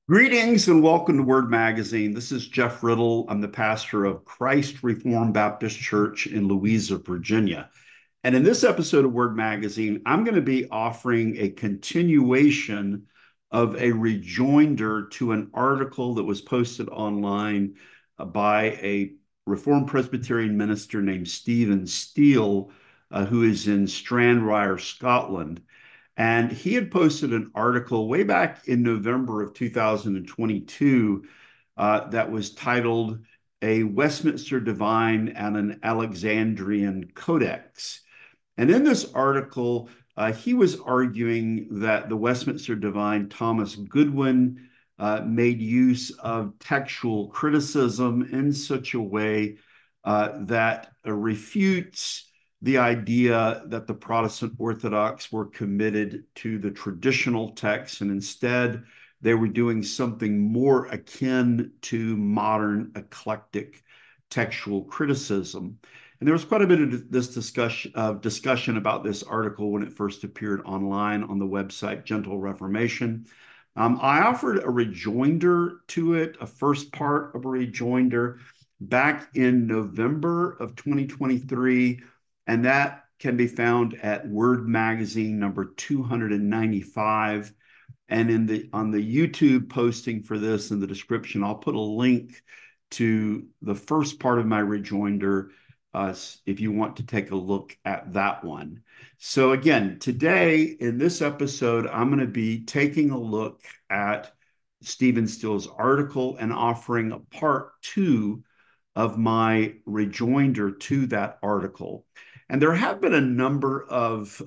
Greetings and welcome to Word Magazine. This is Jeff Riddle. I'm the pastor of Christ Reformed Baptist Church in Louisa, Virginia. And in this episode of Word Magazine, I'm going to be offering a continuation of a rejoinder to an article that was posted online by a Reformed Presbyterian minister named Stephen Steele, who is in Stranraer, Scotland. And he had posted an article way back in November of 2022 that was titled A Westminster Divine and an Alexandrian Codex. And in this article, he was arguing that the Westminster Divine, Thomas Goodwin, made use of textual criticism in such a way that refutes the idea that the Protestant Orthodox were committed to the traditional text, and instead they were doing something more akin to modern eclectic textual criticism. And there was quite a bit of this discussion about this article when it first appeared online on the website Gentle Reformation. I offered a rejoinder to it, a first part of a rejoinder back in November of 2023, and that can be found at Word Magazine number 295. And on the YouTube posting for this in the description, I'll put a link to the first part of my rejoinder if you want to take a look at that one. So again, today in this episode, I'm going to be taking a look at Stephen Steele's article and offering a part two of my rejoinder to that article. And there have been a number of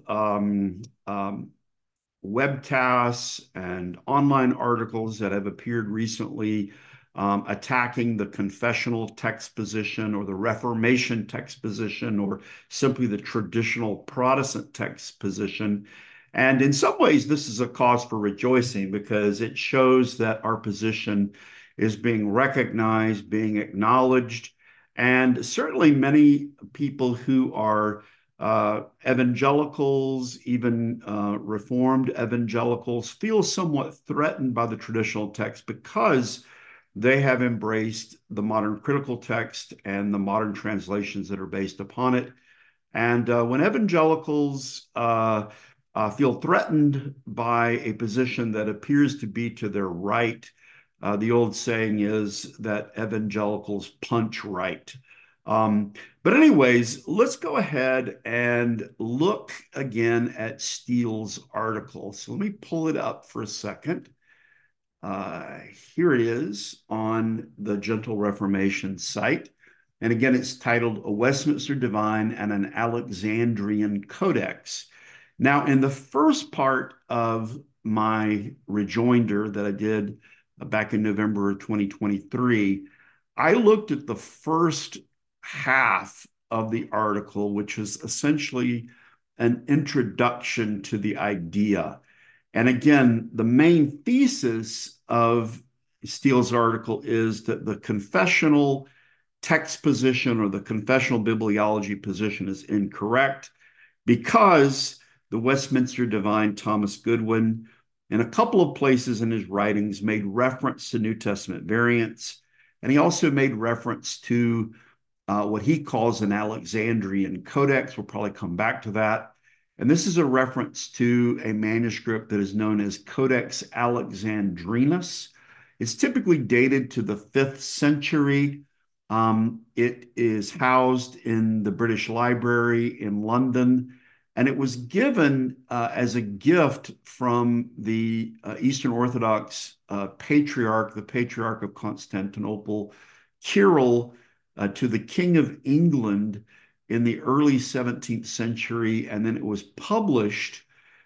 webcasts and online articles that have appeared recently attacking the confessional text position or the Reformation text position or simply the traditional Protestant text position. And in some ways, this is a cause for rejoicing because it shows that our position is being recognized, being acknowledged. And certainly many people who are evangelicals, even Reformed evangelicals, feel somewhat threatened by the traditional text because they have embraced the modern critical text and the modern translations that are based upon it. And when evangelicals feel threatened by a position that appears to be to their right, the old saying is that evangelicals punch right. But anyways, let's go ahead and look again at Steele's article. So let me pull it up for a second. Here it is on the Gentle Reformation site. And again, it's titled A Westminster Divine and an Alexandrian Codex. Now, in the first part of my rejoinder that I did back in November of 2023, I looked at the first half of the article, which is essentially an introduction to the idea. And again, the main thesis of Steele's article is that the confessional text position or the confessional bibliology position is incorrect because the Westminster Divine Thomas Goodwin, in a couple of places in his writings, made reference to New Testament variants. And he also made reference to what he calls an Alexandrian Codex. We'll probably come back to that. And this is a reference to a manuscript that is known as Codex Alexandrinus. It's typically dated to the 5th century. It is housed in the British Library in London, and it was given as a gift from the Eastern Orthodox patriarch, the Patriarch of Constantinople, Kirill, to the King of England in the early 17th century, and then it was published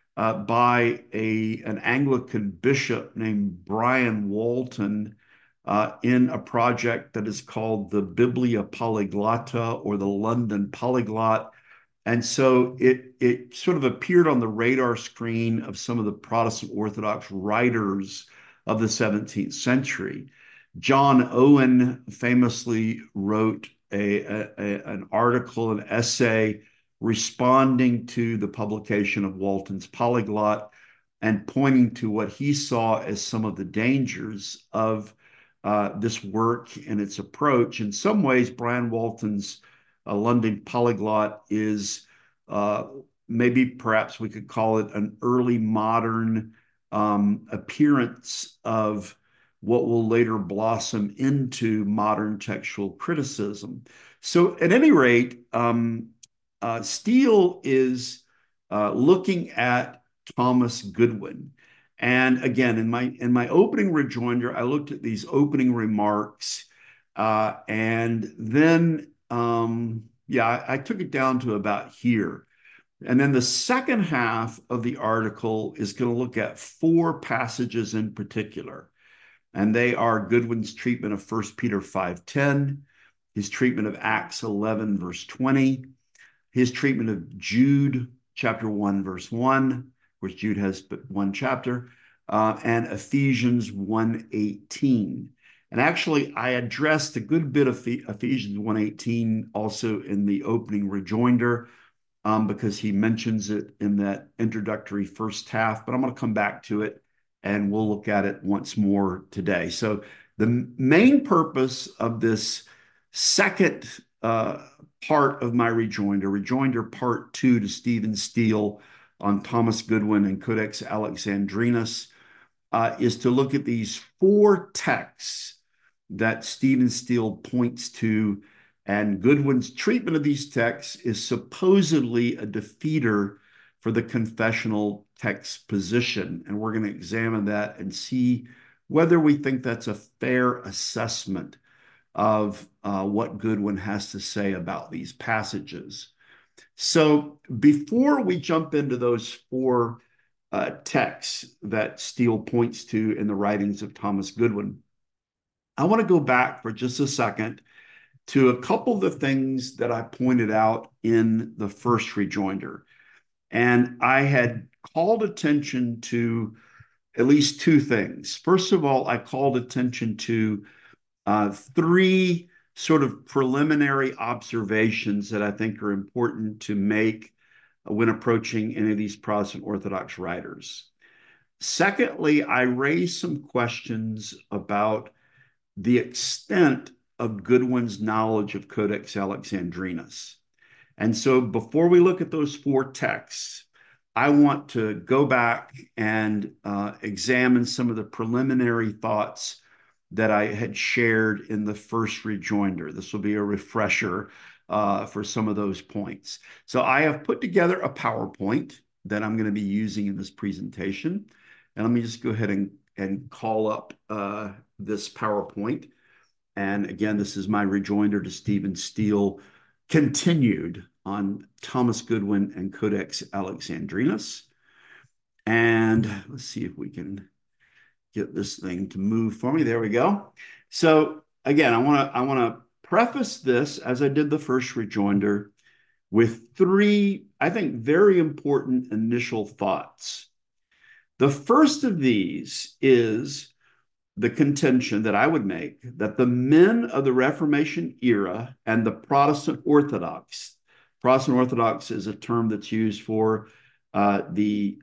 by an Anglican bishop named Brian Walton in a project that is called the Biblia Polyglotta or the London Polyglot. And so it sort of appeared on the radar screen of some of the Protestant Orthodox writers of the 17th century. John Owen famously wrote an article, an essay responding to the publication of Walton's Polyglot. and pointing to what he saw as some of the dangers of this work and its approach. In some ways, Brian Walton's London Polyglot is maybe perhaps we could call it an early modern appearance of what will later blossom into modern textual criticism. So, at any rate, Steele is looking at Thomas Goodwin. And again, in my opening rejoinder, I looked at these opening remarks, and then yeah, I took it down to about here. And then the second half of the article is going to look at four passages in particular. And they are Goodwin's treatment of 1 Peter 5:10, his treatment of Acts 11, verse 20, his treatment of Jude chapter 1, verse 1, of course, Jude has but one chapter, and Ephesians 1:18. And actually, I addressed a good bit of Ephesians 1:18 also in the opening rejoinder, because he mentions it in that introductory first half, but I'm going to come back to it and we'll look at it once more today. So the main purpose of this second part of my rejoinder part 2 to Stephen Steele on Thomas Goodwin and Codex Alexandrinus, is to look at these four texts that Stephen Steele points to, and Goodwin's treatment of these texts is supposedly a defeater for the confessional text position. And we're going to examine that and see whether we think that's a fair assessment of what Goodwin has to say about these passages. So before we jump into those four texts that Steele points to in the writings of Thomas Goodwin, I want to go back for just a second to a couple of the things that I pointed out in the first rejoinder. And I had called attention to at least two things. First of all, I called attention to three sort of preliminary observations that I think are important to make when approaching any of these Protestant Orthodox writers. Secondly, I raised some questions about the extent of Goodwin's knowledge of Codex Alexandrinus. And so before we look at those four texts, I want to go back and examine some of the preliminary thoughts that I had shared in the first rejoinder. This will be a refresher for some of those points. So I have put together a PowerPoint that I'm going to be using in this presentation. And let me just go ahead and call up this PowerPoint. And again, this is my rejoinder to Stephen Steele, continued on Thomas Goodwin and Codex Alexandrinus. And let's see if we can get this thing to move for me. There we go. So again, I want to preface this, as I did the first rejoinder, with three, I think, very important initial thoughts. The first of these is the contention that I would make that the men of the Reformation era and the Protestant Orthodox is a term that's used for the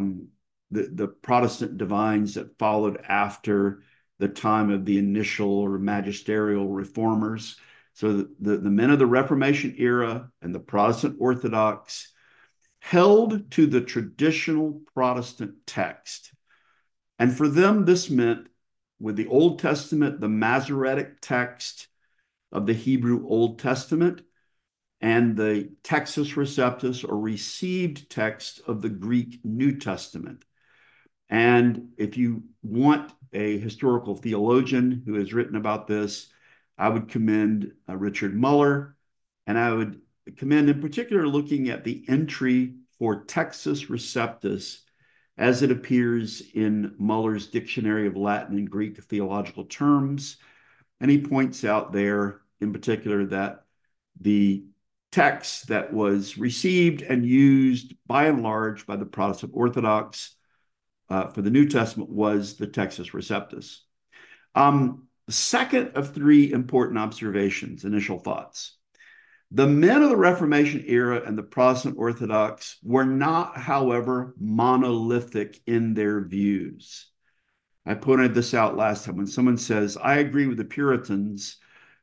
Protestant divines that followed after the time of the initial or magisterial reformers. So the men of the Reformation era and the Protestant Orthodox held to the traditional Protestant text. And for them, this meant, with the Old Testament, the Masoretic text of the Hebrew Old Testament, and the Textus Receptus, or received text of the Greek New Testament. And if you want a historical theologian who has written about this, I would commend Richard Muller, and I would commend in particular looking at the entry for Textus Receptus as it appears in Muller's Dictionary of Latin and Greek Theological Terms. And he points out there in particular that the text that was received and used by and large by the Protestant Orthodox for the New Testament was the Textus Receptus. The second of three important observations, initial thoughts. The men of the Reformation era and the Protestant Orthodox were not, however, monolithic in their views. I pointed this out last time. When someone says, I agree with the Puritans,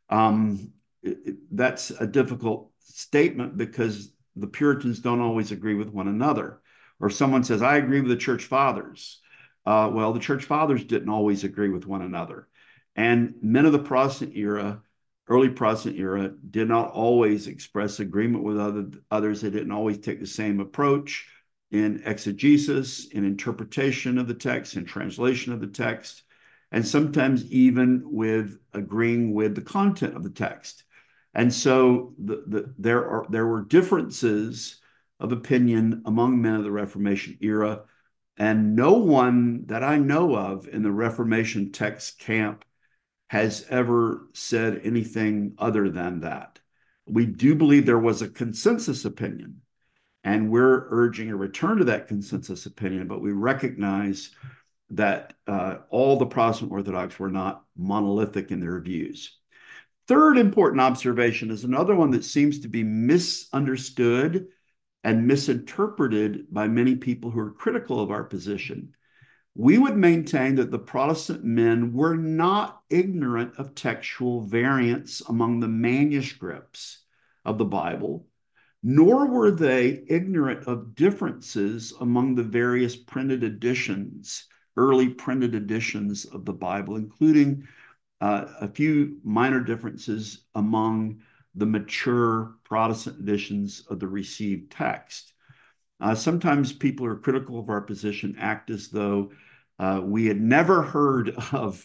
that's a difficult statement because the Puritans don't always agree with one another. Or someone says, I agree with the church fathers. Well, the church fathers didn't always agree with one another. And men of the Protestant era, early Protestant era, did not always express agreement with others. They didn't always take the same approach in exegesis, in interpretation of the text, in translation of the text, and sometimes even with agreeing with the content of the text. And so there were differences of opinion among men of the Reformation era, and no one that I know of in the Reformation text camp has ever said anything other than that. We do believe there was a consensus opinion, and we're urging a return to that consensus opinion, but we recognize that all the Protestant Orthodox were not monolithic in their views. Third important observation is another one that seems to be misunderstood and misinterpreted by many people who are critical of our position. We would maintain that the Protestant men were not ignorant of textual variants among the manuscripts of the Bible, nor were they ignorant of differences among the various printed editions, early printed editions of the Bible, including a few minor differences among the mature Protestant editions of the received text. Sometimes people who are critical of our position act as though we had never heard of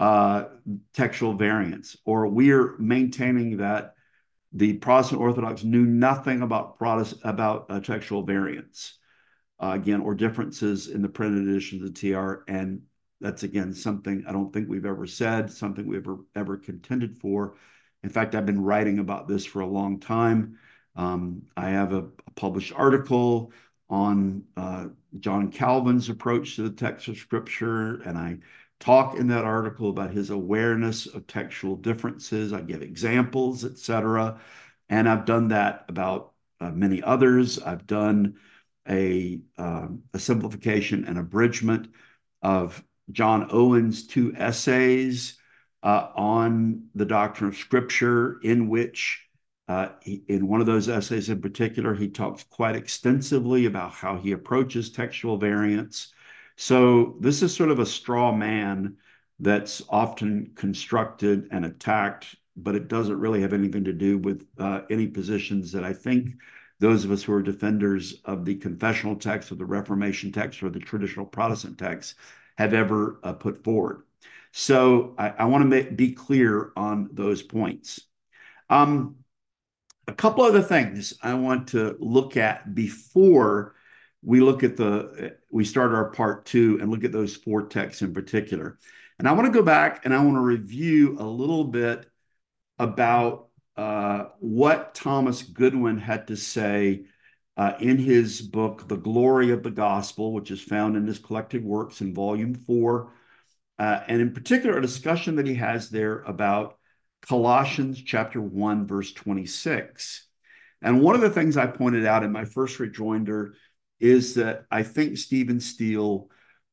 textual variants, or we're maintaining that the Protestant Orthodox knew nothing about textual variants, again, or differences in the printed editions of TR. And that's, again, something I don't think we've ever said, something we've ever contended for. In fact, I've been writing about this for a long time. I have a published article on John Calvin's approach to the text of Scripture, and I talk in that article about his awareness of textual differences. I give examples, etc. And I've done that about many others. I've done a simplification and abridgment of John Owen's 2 essays on the doctrine of Scripture, in which in one of those essays in particular, he talks quite extensively about how he approaches textual variants. So this is sort of a straw man that's often constructed and attacked, but it doesn't really have anything to do with any positions that I think those of us who are defenders of the confessional text or the Reformation text or the traditional Protestant text have ever put forward. So I want to be clear on those points. A couple other things I want to look at before we start our part 2 and look at those 4 texts in particular. And I want to go back and I want to review a little bit about what Thomas Goodwin had to say in his book, The Glory of the Gospel, which is found in his collected works in volume 4, and in particular, a discussion that he has there about Colossians chapter 1, verse 26. And one of the things I pointed out in my first rejoinder is that I think Stephen Steele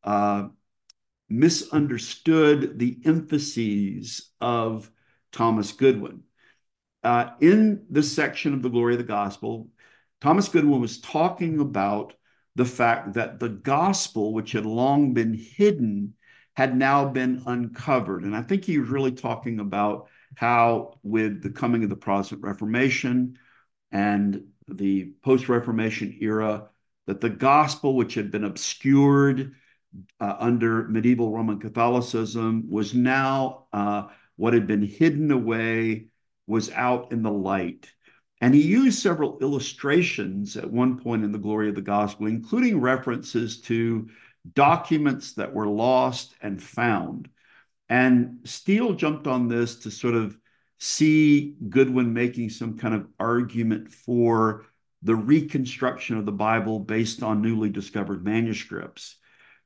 misunderstood the emphases of Thomas Goodwin. In this section of The Glory of the Gospel, Thomas Goodwin was talking about the fact that the gospel, which had long been hidden, had now been uncovered. And I think he was really talking about how, with the coming of the Protestant Reformation and the post-Reformation era, that the gospel, which had been obscured under medieval Roman Catholicism, was now what had been hidden away, was out in the light. And he used several illustrations at one point in The Glory of the Gospel, including references to documents that were lost and found. And Steele jumped on this to sort of see Goodwin making some kind of argument for the reconstruction of the Bible based on newly discovered manuscripts.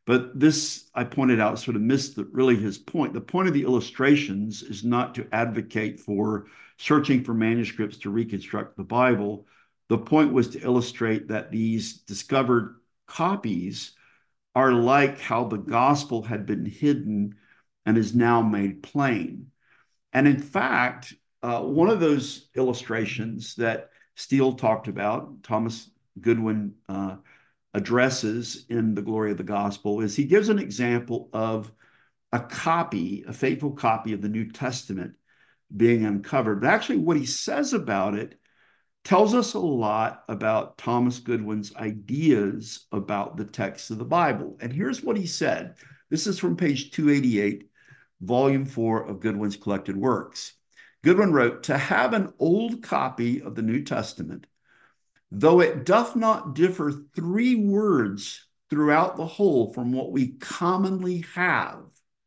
But this, I pointed out, sort of missed really his point. The point of the illustrations is not to advocate for searching for manuscripts to reconstruct the Bible. The point was to illustrate that these discovered copies are like how the gospel had been hidden and is now made plain. And in fact, one of those illustrations that Steele talked about, Thomas Goodwin addresses in The Glory of the Gospel, is he gives an example of a copy, a faithful copy of the New Testament being uncovered. But actually, what he says about it tells us a lot about Thomas Goodwin's ideas about the text of the Bible. And here's what he said. This is from page 288, volume 4 of Goodwin's collected works. Goodwin wrote, "To have an old copy of the New Testament, though it doth not differ 3 words throughout the whole from what we commonly have,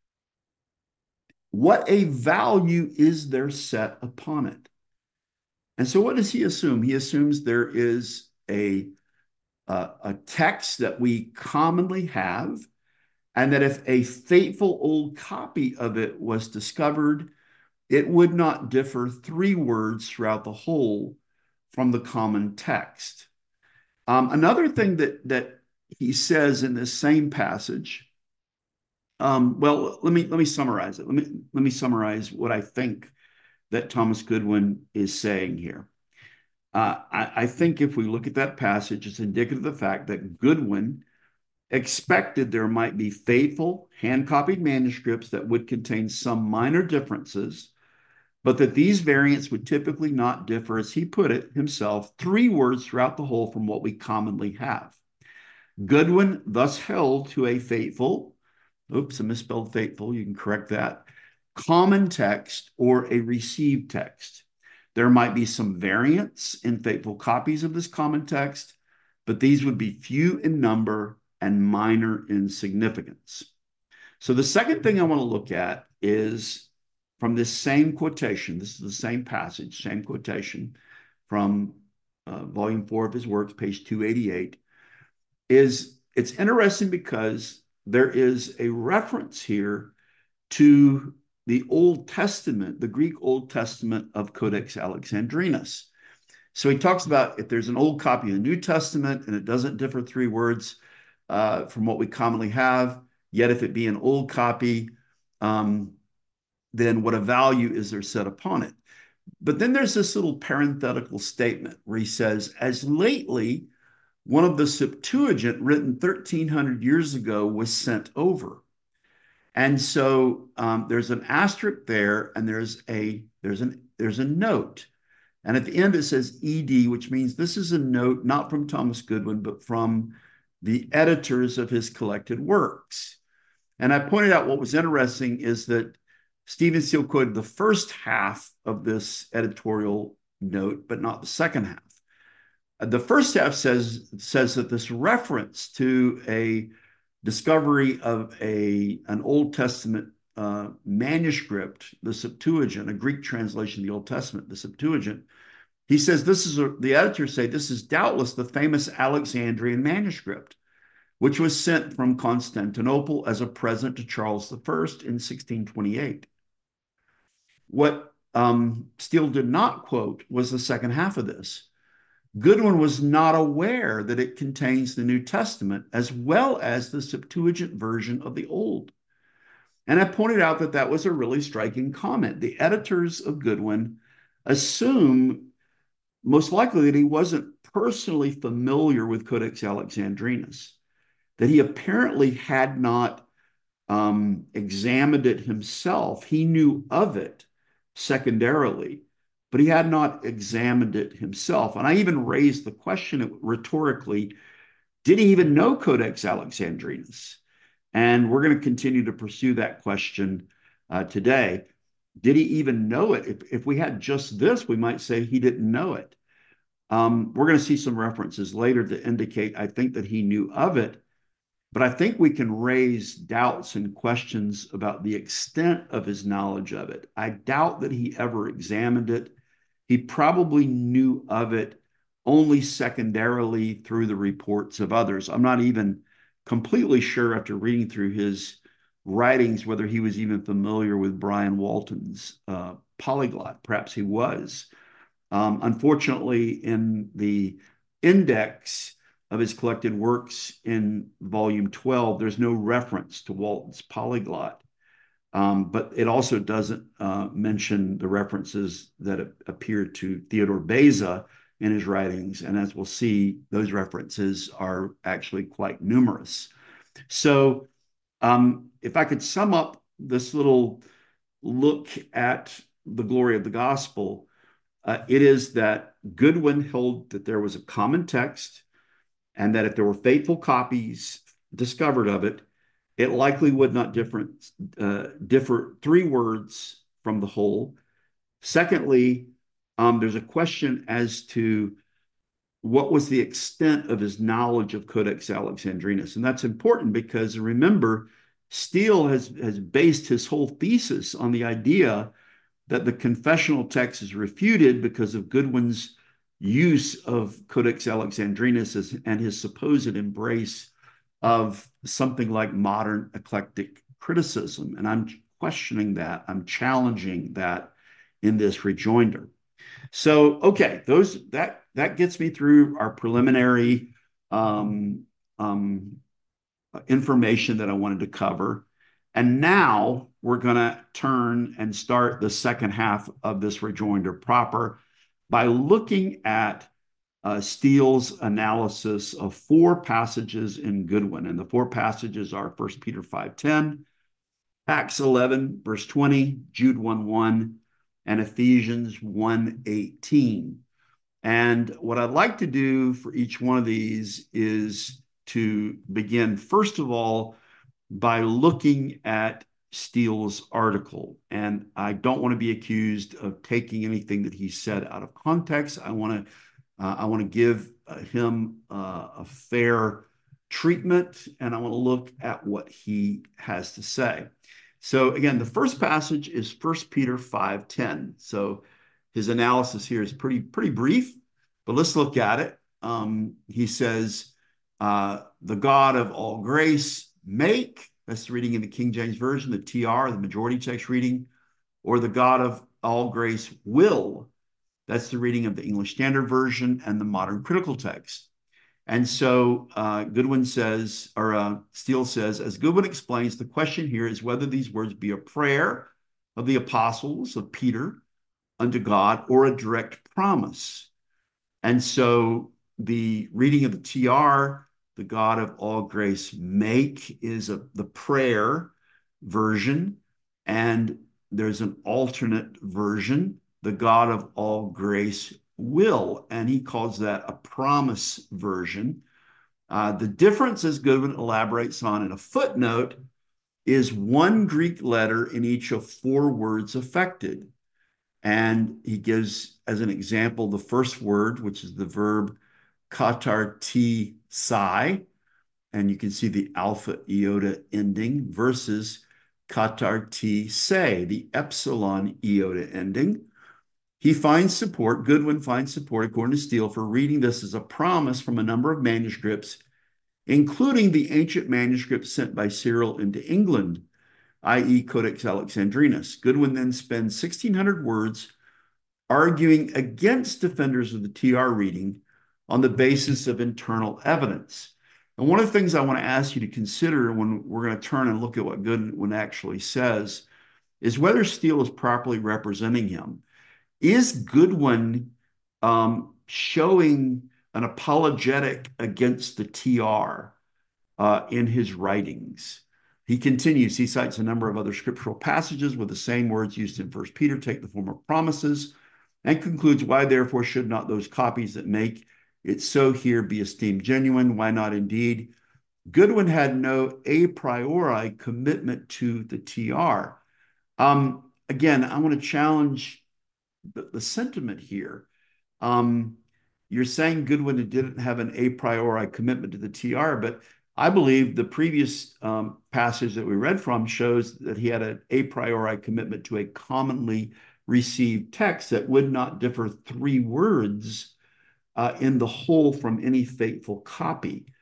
what a value is there set upon it?" And so what does he assume? He assumes there is a text that we commonly have, and that if a faithful old copy of it was discovered, it would not differ 3 words throughout the whole from the common text. Another thing that he says in this same passage, well, let me summarize it. Let me summarize what I think that Thomas Goodwin is saying here. I think if we look at that passage, it's indicative of the fact that Goodwin expected there might be faithful, hand-copied manuscripts that would contain some minor differences, but that these variants would typically not differ, as he put it himself, 3 words throughout the whole from what we commonly have. Goodwin thus held to a faithful, oops, I misspelled faithful, you can correct that, common text or a received text. There might be some variants in faithful copies of this common text, but these would be few in number and minor in significance. So the second thing I want to look at is from this same quotation. This is the same passage, same quotation from volume 4 of his works, page 288. It's interesting because there is a reference here to the Old Testament, the Greek Old Testament of Codex Alexandrinus. So he talks about if there's an old copy of the New Testament and it doesn't differ 3 words from what we commonly have, yet if it be an old copy, then what a value is there set upon it? But then there's this little parenthetical statement where he says, as lately, one of the Septuagint written 1,300 years ago was sent over. And so there's an asterisk there, and there's a note. And at the end it says ED, which means this is a note not from Thomas Goodwin, but from the editors of his collected works. And I pointed out what was interesting is that Stephen Steele quoted the first half of this editorial note, but not the second half. The first half says that this reference to a discovery of an Old Testament manuscript, the Septuagint, a Greek translation of the Old Testament, the Septuagint, he says the editors say this is doubtless the famous Alexandrian manuscript, which was sent from Constantinople as a present to Charles I in 1628. What Steele did not quote was the second half of this. Goodwin was not aware that it contains the New Testament as well as the Septuagint version of the Old. And I pointed out that that was a really striking comment. The editors of Goodwin assume most likely that he wasn't personally familiar with Codex Alexandrinus, that he apparently had not examined it himself. He knew of it secondarily, but he had not examined it himself. And I even raised the question rhetorically, did he even know Codex Alexandrinus? And we're going to continue to pursue that question today. Did he even know it? If we had just this, we might say he didn't know it. We're going to see some references later to indicate, I think, that he knew of it. But I think we can raise doubts and questions about the extent of his knowledge of it. I doubt that he ever examined it. He probably knew of it only secondarily through the reports of others. I'm not even completely sure after reading through his writings whether he was even familiar with Brian Walton's polyglot. Perhaps he was. Unfortunately, in the index of his collected works in volume 12, there's no reference to Walton's polyglot. But it also doesn't mention the references that appear to Theodore Beza in his writings. And as we'll see, those references are actually quite numerous. So if I could sum up this little look at the glory of the gospel, it is that Goodwin held that there was a common text and that if there were faithful copies discovered of it, it likely would not differ 3 words from the whole. Secondly, there's a question as to what was the extent of his knowledge of Codex Alexandrinus. And that's important because remember, Steele has based his whole thesis on the idea that the confessional text is refuted because of Goodwin's use of Codex Alexandrinus and his supposed embrace of something like modern eclectic criticism. And I'm questioning that. I'm challenging that in this rejoinder. So, okay, that gets me through our preliminary information that I wanted to cover. And now we're going to turn and start the second half of this rejoinder proper by looking at Steele's analysis of 4 passages in Goodwin. And the 4 passages are 1 Peter 5:10, Acts 11, verse 20, Jude 1:1, and Ephesians 1:18. And what I'd like to do for each one of these is to begin, first of all, by looking at Steele's article. And I don't want to be accused of taking anything that he said out of context. I want to give him a fair treatment, and I want to look at what he has to say. So again, the first passage is 1 Peter 5:10. So his analysis here is pretty brief, but let's look at it. He says, the God of all grace make, that's the reading in the King James Version, the TR, the majority text reading, or the God of all grace will, that's the reading of the English Standard Version and the modern critical text. And so Goodwin says, or Steele says, as Goodwin explains, the question here is whether these words be a prayer of the apostles of Peter unto God or a direct promise. And so the reading of the TR, the God of all grace make, is the prayer version. And there's an alternate version, the God of all grace will, and he calls that a promise version. The difference, as Goodwin elaborates on in a footnote, is 1 Greek letter in each of 4 words affected. And he gives, as an example, the first word, which is the verb katartisai, and you can see the alpha iota ending, versus katartisei, the epsilon iota ending. He finds support, Goodwin finds support, according to Steele, for reading this as a promise from a number of manuscripts, including the ancient manuscripts sent by Cyril into England, i.e. Codex Alexandrinus. Goodwin then spends 1,600 words arguing against defenders of the TR reading on the basis of internal evidence. And one of the things I want to ask you to consider when we're going to turn and look at what Goodwin actually says is whether Steele is properly representing him. Is Goodwin showing an apologetic against the TR in his writings? He continues, he cites a number of other scriptural passages with the same words used in 1 Peter take the form of promises, and concludes, why therefore should not those copies that make it so here be esteemed genuine? Why not indeed? Goodwin had no a priori commitment to the TR. Again, I want to challenge the sentiment here. You're saying Goodwin didn't have an a priori commitment to the TR, but I believe the previous passage that we read from shows that he had an a priori commitment to a commonly received text that would not differ 3 words in the whole from any faithful copy.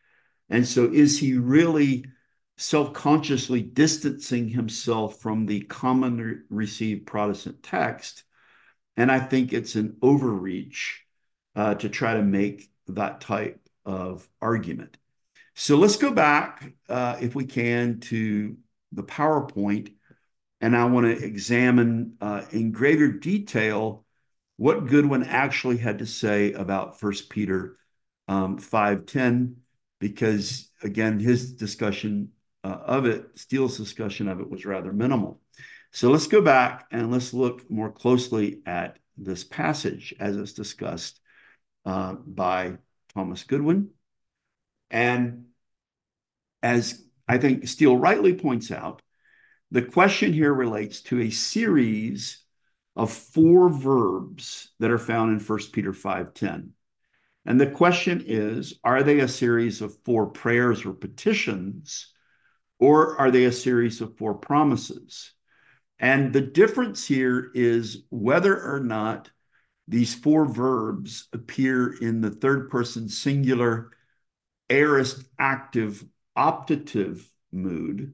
And so is he really self-consciously distancing himself from the commonly received Protestant text? And I think it's an overreach to try to make that type of argument. So let's go back, if we can, to the PowerPoint, and I want to examine in greater detail what Goodwin actually had to say about First Peter 5:10, because again, his discussion of it, Steele's discussion of it, was rather minimal. So let's go back and let's look more closely at this passage as it's discussed by Thomas Goodwin. And as I think Steele rightly points out, the question here relates to a series of four verbs that are found in 1 Peter 5:10. And the question is, are they a series of four prayers or petitions, or are they a series of four promises? And the difference here is whether or not these four verbs appear in the third person singular aorist active optative mood,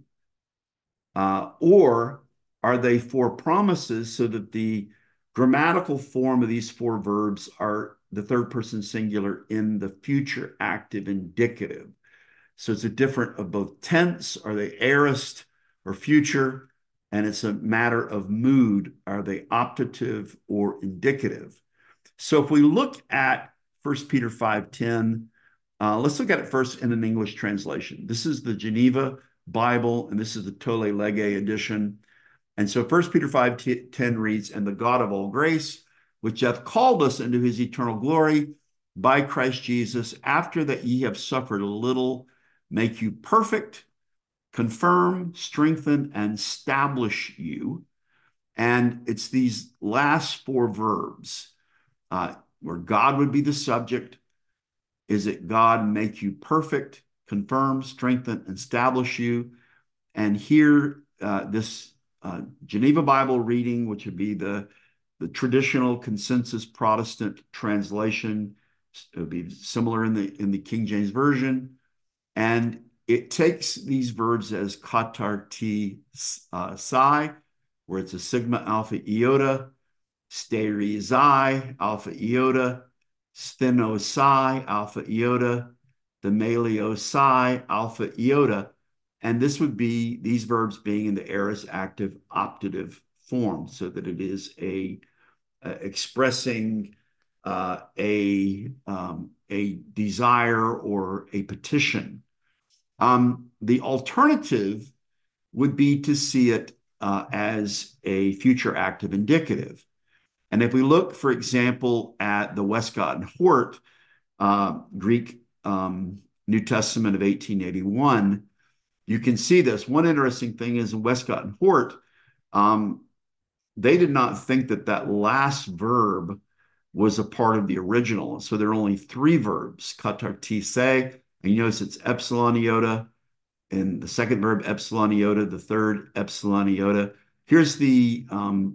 or are they four promises so that the grammatical form of these four verbs are the third person singular in the future active indicative? So it's a different of both tense. Are they aorist or future? And it's a matter of mood. Are they optative or indicative? So if we look at 1 Peter 5:10, let's look at it first in an English translation. This is the Geneva Bible, and this is the Tolle Lege edition. And so 1 Peter 5:10 reads, "And the God of all grace, which hath called us into his eternal glory by Christ Jesus, after that ye have suffered a little, make you perfect, confirm, strengthen, and establish you." And it's these last four verbs where God would be the subject. Is it God make you perfect, confirm, strengthen, and establish you? And here, this Geneva Bible reading, which would be the traditional consensus Protestant translation, it would be similar in the King James Version, and it takes these verbs as katar ti psi, where it's a sigma alpha iota, sterizai alpha iota, stenosai alpha iota, the meliosai alpha iota. And this would be these verbs being in the aorist active optative form, so that it is expressing a desire or a petition. The alternative would be to see it as a future active indicative. And if we look, for example, at the Westcott and Hort Greek New Testament of 1881, you can see this. One interesting thing is in Westcott and Hort, they did not think that that last verb was a part of the original. So there are only three verbs, katartise, and you notice it's epsilon iota, and the second verb epsilon iota, the third epsilon iota. Here's the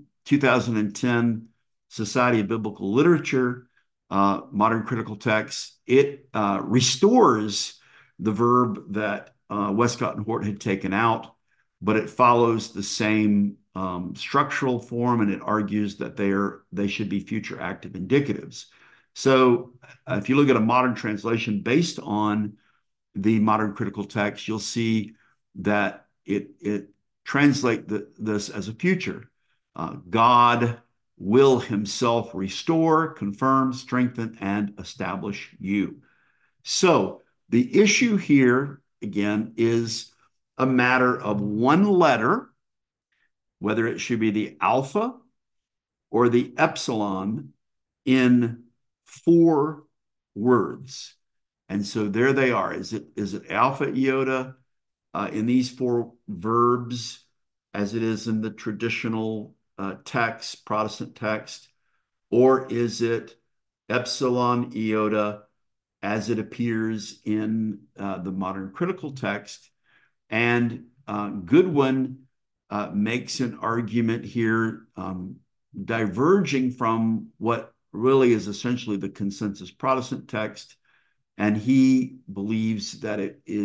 2010 Society of Biblical Literature modern critical text. It restores the verb that Westcott and Hort had taken out, but it follows the same structural form, and it argues that they should be future active indicatives. So if you look at a modern translation based on the modern critical text, you'll see that it translates this as a future. God will himself restore, confirm, strengthen, and establish you. So the issue here, again, is a matter of one letter, whether it should be the alpha or the epsilon in four words. And so there they are. Is it alpha iota in these four verbs, as it is in the traditional text, Protestant text, or is it epsilon iota as it appears in the modern critical text? And Goodwin makes an argument here diverging from what really is essentially the consensus Protestant text, and he believes that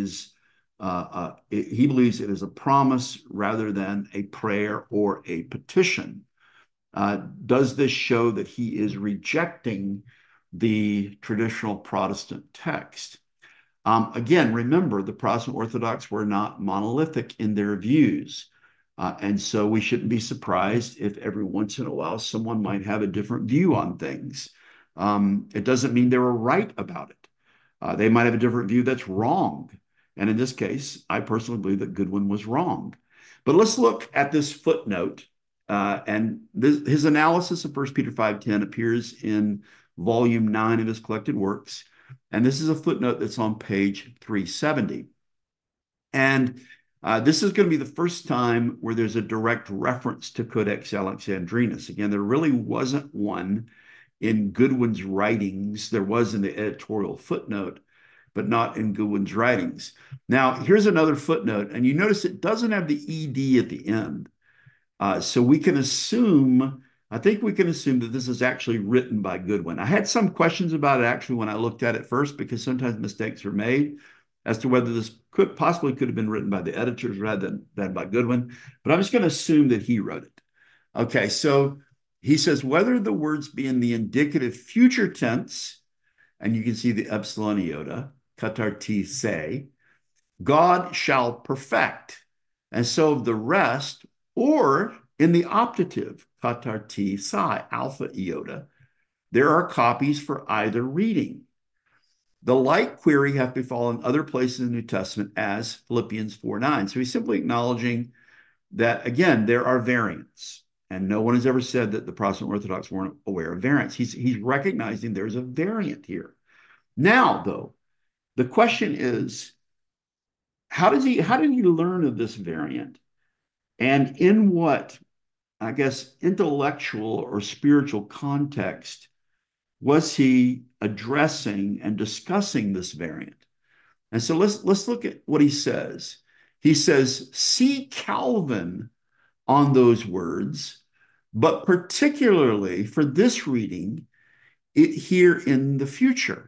he believes it is a promise rather than a prayer or a petition. Does this show that he is rejecting the traditional Protestant text? Again, remember, the Protestant Orthodox were not monolithic in their views. And so we shouldn't be surprised if every once in a while someone might have a different view on things. It doesn't mean they were right about it. They might have a different view that's wrong. And in this case, I personally believe that Goodwin was wrong. But let's look at this footnote. His analysis of 1 Peter 5:10 appears in volume 9 of his collected works. And this is a footnote that's on page 370. And this is going to be the first time where there's a direct reference to Codex Alexandrinus. Again, there really wasn't one in Goodwin's writings. There was in the editorial footnote, but not in Goodwin's writings. Now, here's another footnote, and you notice it doesn't have the ED at the end. So we can assume, I think we can assume that this is actually written by Goodwin. I had some questions about it actually when I looked at it first, because sometimes mistakes are made as to whether this could have been written by the editors rather than by Goodwin. But I'm just going to assume that he wrote it. Okay, so he says, whether the words be in the indicative future tense, and you can see the epsilon iota, katarti se, God shall perfect, and so the rest, or in the optative, katarti psi, alpha iota, there are copies for either reading. The like query hath befallen other places in the New Testament, as Philippians 4:9. So he's simply acknowledging that, again, there are variants. And no one has ever said that the Protestant Orthodox weren't aware of variants. He's recognizing there's a variant here. Now, though, the question is, how did he learn of this variant? And in what, I guess, intellectual or spiritual context was he addressing and discussing this variant? And so let's look at what he says. He says, see Calvin on those words, but particularly for this reading, it here in the future.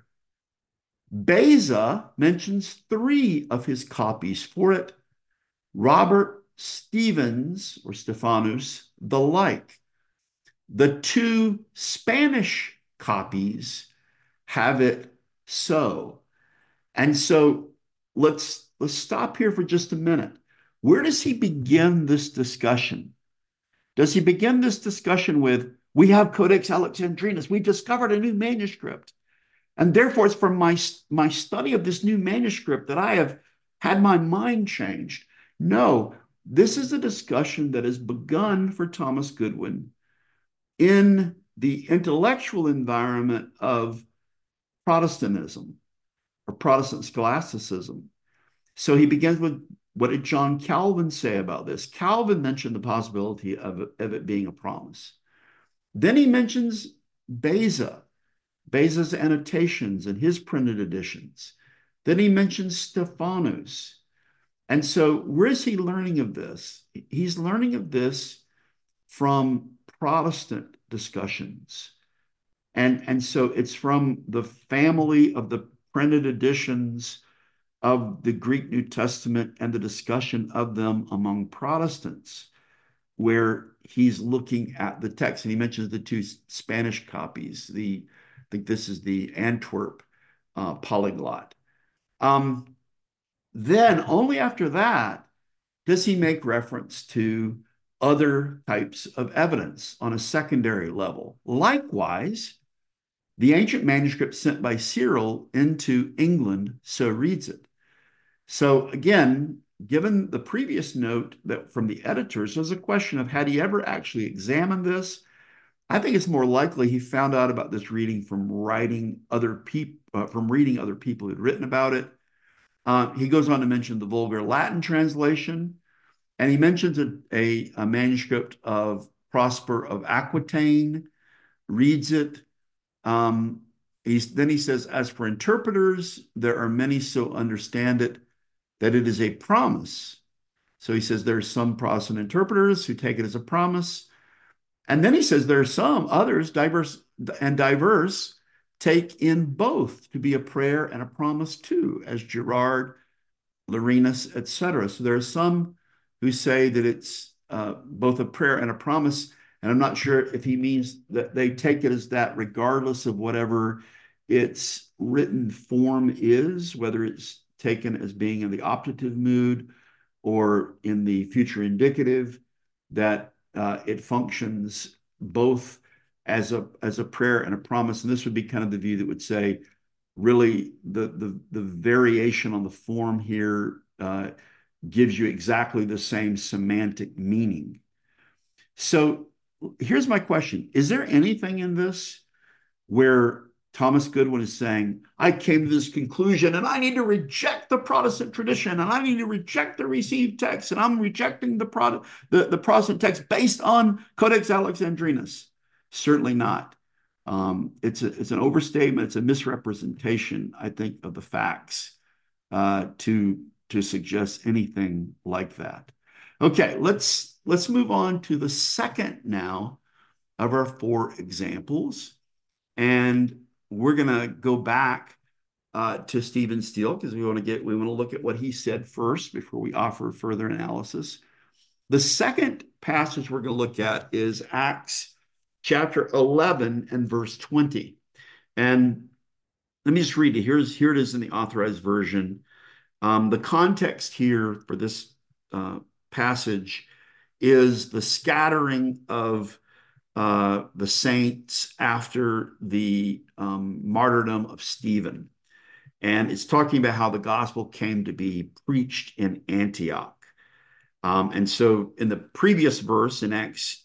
Beza mentions 3 of his copies for it. Robert Stevens, or Stephanus, the like. The 2 Spanish copies have it so. And so let's stop here for just a minute. Where does he begin this discussion? Does he begin this discussion with, we have Codex Alexandrinus, we discovered a new manuscript, and therefore it's from my study of this new manuscript that I have had my mind changed? No, this is a discussion that has begun for Thomas Goodwin in the intellectual environment of Protestantism or Protestant scholasticism. So he begins with, what did John Calvin say about this? Calvin mentioned the possibility of it being a promise. Then he mentions Beza's annotations and his printed editions. Then he mentions Stephanus. And so where is he learning of this? He's learning of this from Protestant discussions. And so it's from the family of the printed editions of the Greek New Testament and the discussion of them among Protestants, where he's looking at the text. And he mentions the 2 Spanish copies. I think this is the Antwerp polyglot. Then only after that does he make reference to other types of evidence on a secondary level. Likewise, the ancient manuscript sent by Cyril into England so reads it. So again, given the previous note that from the editors, there's a question of, had he ever actually examined this? I think it's more likely he found out about this reading from reading other people who'd written about it. He goes on to mention the Vulgar Latin translation, and he mentions a manuscript of Prosper of Aquitaine, reads it. Then he says, as for interpreters, there are many so understand it that it is a promise. So he says there are some Protestant interpreters who take it as a promise. And then he says there are some others, diverse, take in both to be a prayer and a promise too, as Girard, Larinus, etc. So there are some who say that it's both a prayer and a promise, and I'm not sure if he means that they take it as that regardless of whatever its written form is, whether it's taken as being in the optative mood or in the future indicative, that it functions both as a prayer and a promise. And this would be kind of the view that would say, really, the variation on the form here gives you exactly the same semantic meaning. So here's my question. Is there anything in this where Thomas Goodwin is saying, I came to this conclusion and I need to reject the Protestant tradition and I need to reject the received text and I'm rejecting the Protestant text based on Codex Alexandrinus? Certainly not. It's an overstatement. It's a misrepresentation, I think, of the facts to suggest anything like that. Okay, let's move on to the second now of our four examples. And we're going to go back to Stephen Steele because we want to look at what he said first before we offer further analysis. The second passage we're going to look at is Acts chapter 11 and verse 20. And let me just read it. Here it is in the Authorized Version. The context here for this passage is the scattering of the saints after the martyrdom of Stephen. And it's talking about how the gospel came to be preached in Antioch. And so in the previous verse in Acts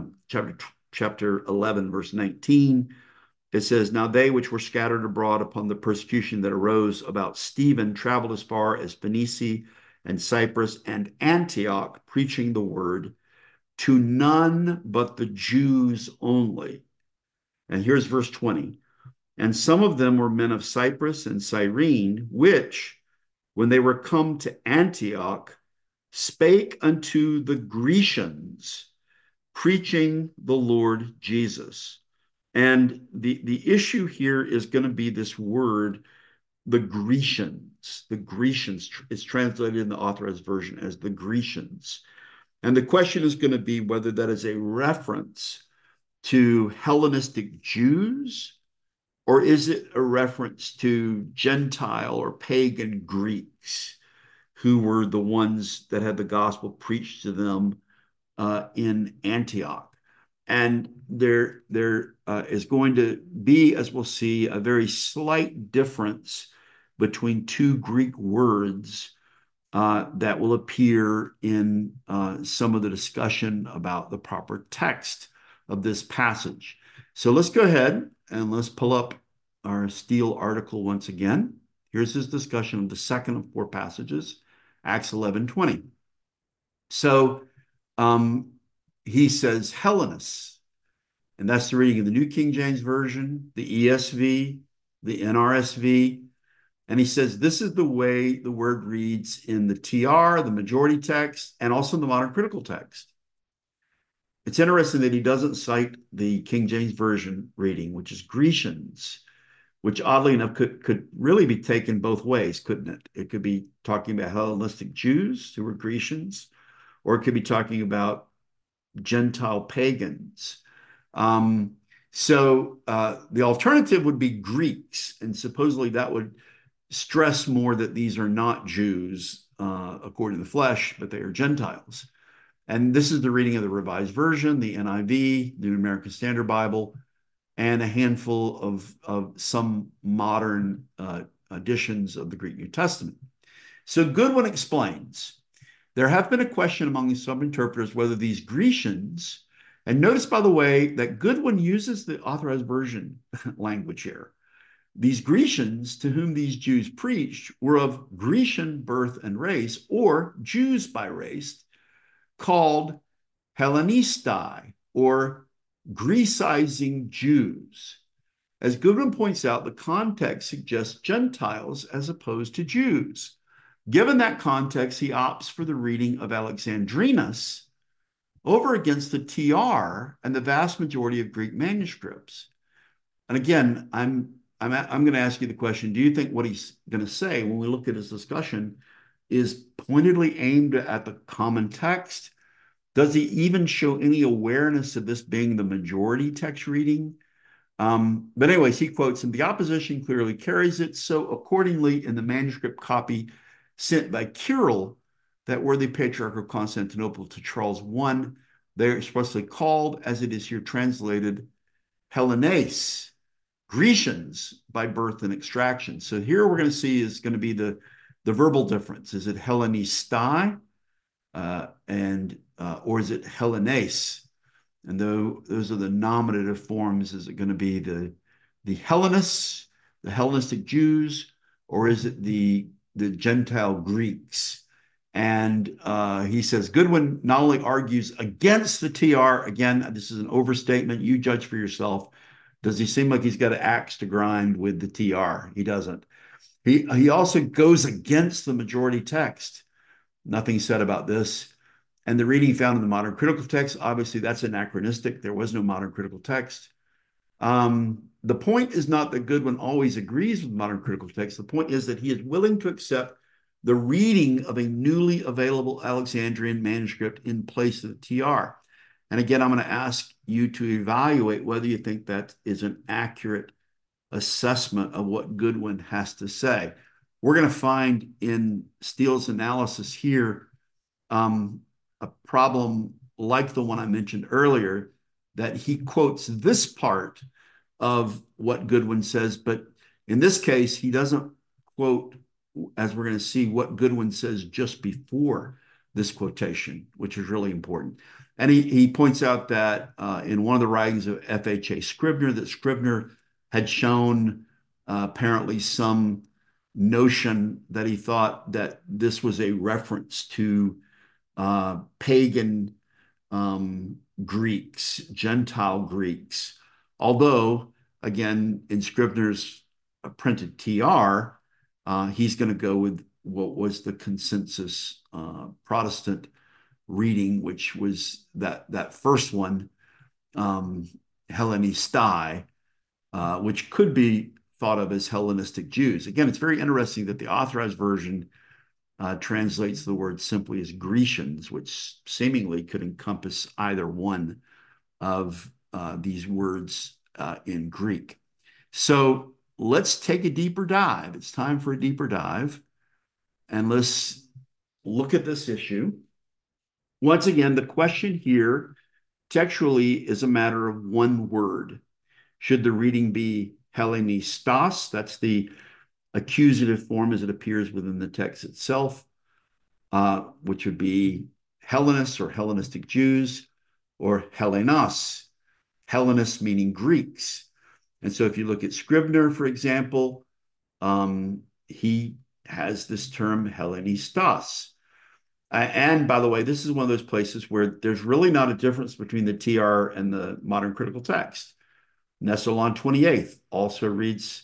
chapter 11, verse 19, it says, now they which were scattered abroad upon the persecution that arose about Stephen traveled as far as Phoenicia and Cyprus and Antioch, preaching the word to none but the Jews only. And here's verse 20. And some of them were men of Cyprus and Cyrene, which, when they were come to Antioch, spake unto the Grecians, preaching the Lord Jesus. And the issue here is going to be this word, the Grecians. The Grecians is translated in the Authorized Version as the Grecians. And the question is going to be whether that is a reference to Hellenistic Jews, or is it a reference to Gentile or pagan Greeks who were the ones that had the gospel preached to them in Antioch? And there is going to be, as we'll see, a very slight difference between two Greek words that will appear in some of the discussion about the proper text of this passage. So let's go ahead and let's pull up our Steele article once again. Here's his discussion of the second of four passages, Acts 11:20. So he says Hellenists, and that's the reading of the New King James Version, the ESV, the NRSV, and he says this is the way the word reads in the TR, the majority text, and also in the modern critical text. It's interesting that he doesn't cite the King James Version reading, which is Grecians, which oddly enough could really be taken both ways, couldn't it? It could be talking about Hellenistic Jews who were Grecians, or it could be talking about Gentile pagans. So the alternative would be Greeks, and supposedly that would stress more that these are not Jews according to the flesh, but they are Gentiles. And this is the reading of the Revised Version, the NIV, the New American Standard Bible, and a handful of some modern editions of the Greek New Testament. So Goodwin explains, there have been a question among some interpreters whether these Grecians, and notice, by the way, that Goodwin uses the Authorized Version language here. These Grecians to whom these Jews preached were of Grecian birth and race, or Jews by race, called Hellenistai, or Grecizing Jews. As Goodwin points out, the context suggests Gentiles as opposed to Jews. Given that context, he opts for the reading of Alexandrinus over against the TR and the vast majority of Greek manuscripts. And again, I'm I'm going to ask you the question, do you think what he's going to say when we look at his discussion is pointedly aimed at the common text? Does he even show any awareness of this being the majority text reading? But anyways, he quotes, and the opposition clearly carries it. So accordingly, in the manuscript copy sent by Kirill, that worthy patriarch of Constantinople, to Charles I, they're expressly called, as it is here translated, Hellenes, Grecians by birth and extraction. So here we're going to see is going to be the verbal difference. Is it Hellenistai, or is it Hellenes? And though those are the nominative forms, is it going to be the Hellenists, the Hellenistic Jews, or is it the Gentile Greeks? And he says Goodwin not only argues against the TR, again, this is an overstatement. You judge for yourself. Does he seem like he's got an axe to grind with the TR? He doesn't. He also goes against the majority text. Nothing said about this. And the reading found in the modern critical text, obviously that's anachronistic. There was no modern critical text. The point is not that Goodwin always agrees with modern critical text. The point is that he is willing to accept the reading of a newly available Alexandrian manuscript in place of the TR. And again, I'm going to ask you to evaluate whether you think that is an accurate assessment of what Goodwin has to say. We're going to find in Steele's analysis here a problem like the one I mentioned earlier, that he quotes this part of what Goodwin says, but in this case, he doesn't quote, as we're going to see, what Goodwin says just before this quotation, which is really important. And he points out that in one of the writings of FHA Scribner, that Scribner had shown apparently some notion that he thought that this was a reference to pagan Greeks, Gentile Greeks. Although, again, in Scribner's printed TR, he's going to go with what was the consensus Protestant reading, which was that first one, Hellenistai, which could be thought of as Hellenistic Jews. Again, it's very interesting that the authorized version translates the word simply as Grecians, which seemingly could encompass either one of these words in Greek. So let's take a deeper dive. It's time for a deeper dive. And let's look at this issue. Once again, the question here textually is a matter of one word. Should the reading be Hellenistos? That's the accusative form as it appears within the text itself, which would be Hellenists or Hellenistic Jews, or Hellenos, Hellenists meaning Greeks. And so if you look at Scribner, for example, he has this term Hellenistos. And by the way, this is one of those places where there's really not a difference between the TR and the modern critical text. Nessalon 28th also reads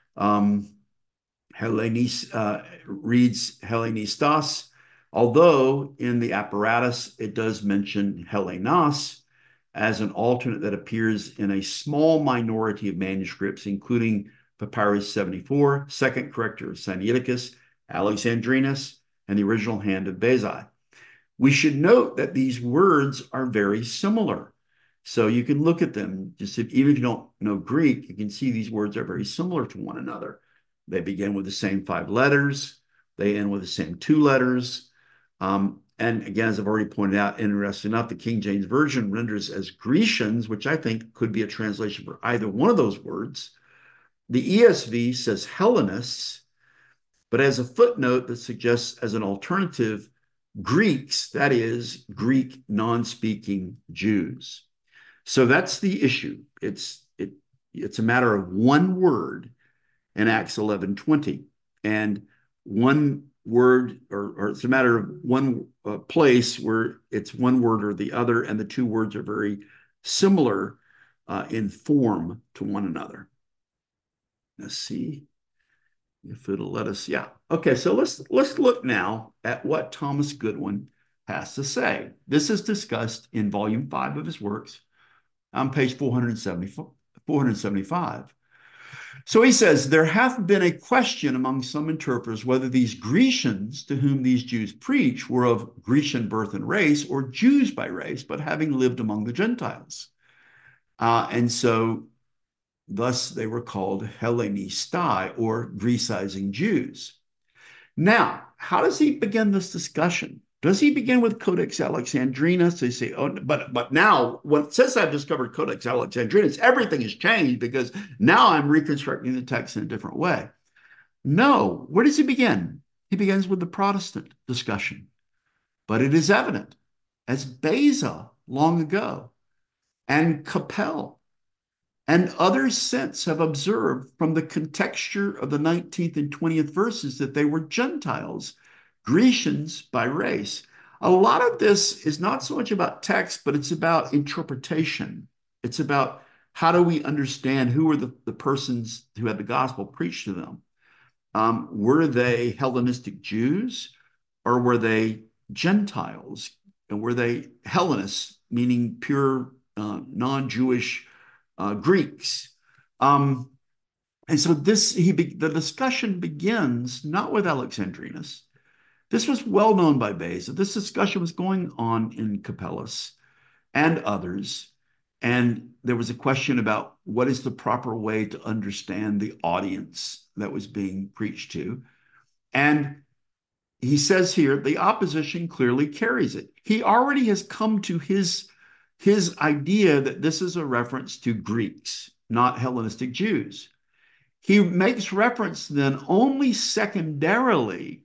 Hellenistos, although in the apparatus it does mention Hellenos as an alternate that appears in a small minority of manuscripts, including Papyrus 74, Second Corrector of Sinaiticus, Alexandrinus, and the original Hand of Bezae. We should note that these words are very similar. So you can look at them, even if you don't know Greek, you can see these words are very similar to one another. They begin with the same 5 letters. They end with the same 2 letters. And again, as I've already pointed out, interesting enough, the King James Version renders as Grecians, which I think could be a translation for either one of those words. The ESV says Hellenists, but as a footnote that suggests as an alternative, Greeks, that is, Greek non-speaking Jews. So that's the issue. It's a matter of one word in Acts 11:20, and one word, or it's a matter of one place where it's one word or the other, and the 2 words are very similar in form to one another. Let's see if it'll let us. Yeah. Okay. So let's look now at what Thomas Goodwin has to say. This is discussed in volume 5 of his works on page 475. So he says, there hath been a question among some interpreters whether these Grecians to whom these Jews preach were of Grecian birth and race or Jews by race, but having lived among the Gentiles. And so thus they were called Hellenistai, or Grecising Jews. Now, how does he begin this discussion? Does he begin with Codex Alexandrinus? They say, oh, but now, since I've discovered Codex Alexandrinus, everything has changed because now I'm reconstructing the text in a different way. No, where does he begin? He begins with the Protestant discussion. But it is evident, as Beza long ago and Capel and others since have observed from the contexture of the 19th and 20th verses that they were Gentiles, Grecians by race. A lot of this is not so much about text, but it's about interpretation. It's about how do we understand who are the persons who had the gospel preached to them? Were they Hellenistic Jews or were they Gentiles? And were they Hellenists, meaning pure non-Jewish Greeks? And so the discussion begins not with Alexandrinus. This was well known by Beza. This discussion was going on in Capellus and others. And there was a question about what is the proper way to understand the audience that was being preached to. And he says here, the opposition clearly carries it. He already has come to his idea that this is a reference to Greeks, not Hellenistic Jews. He makes reference then only secondarily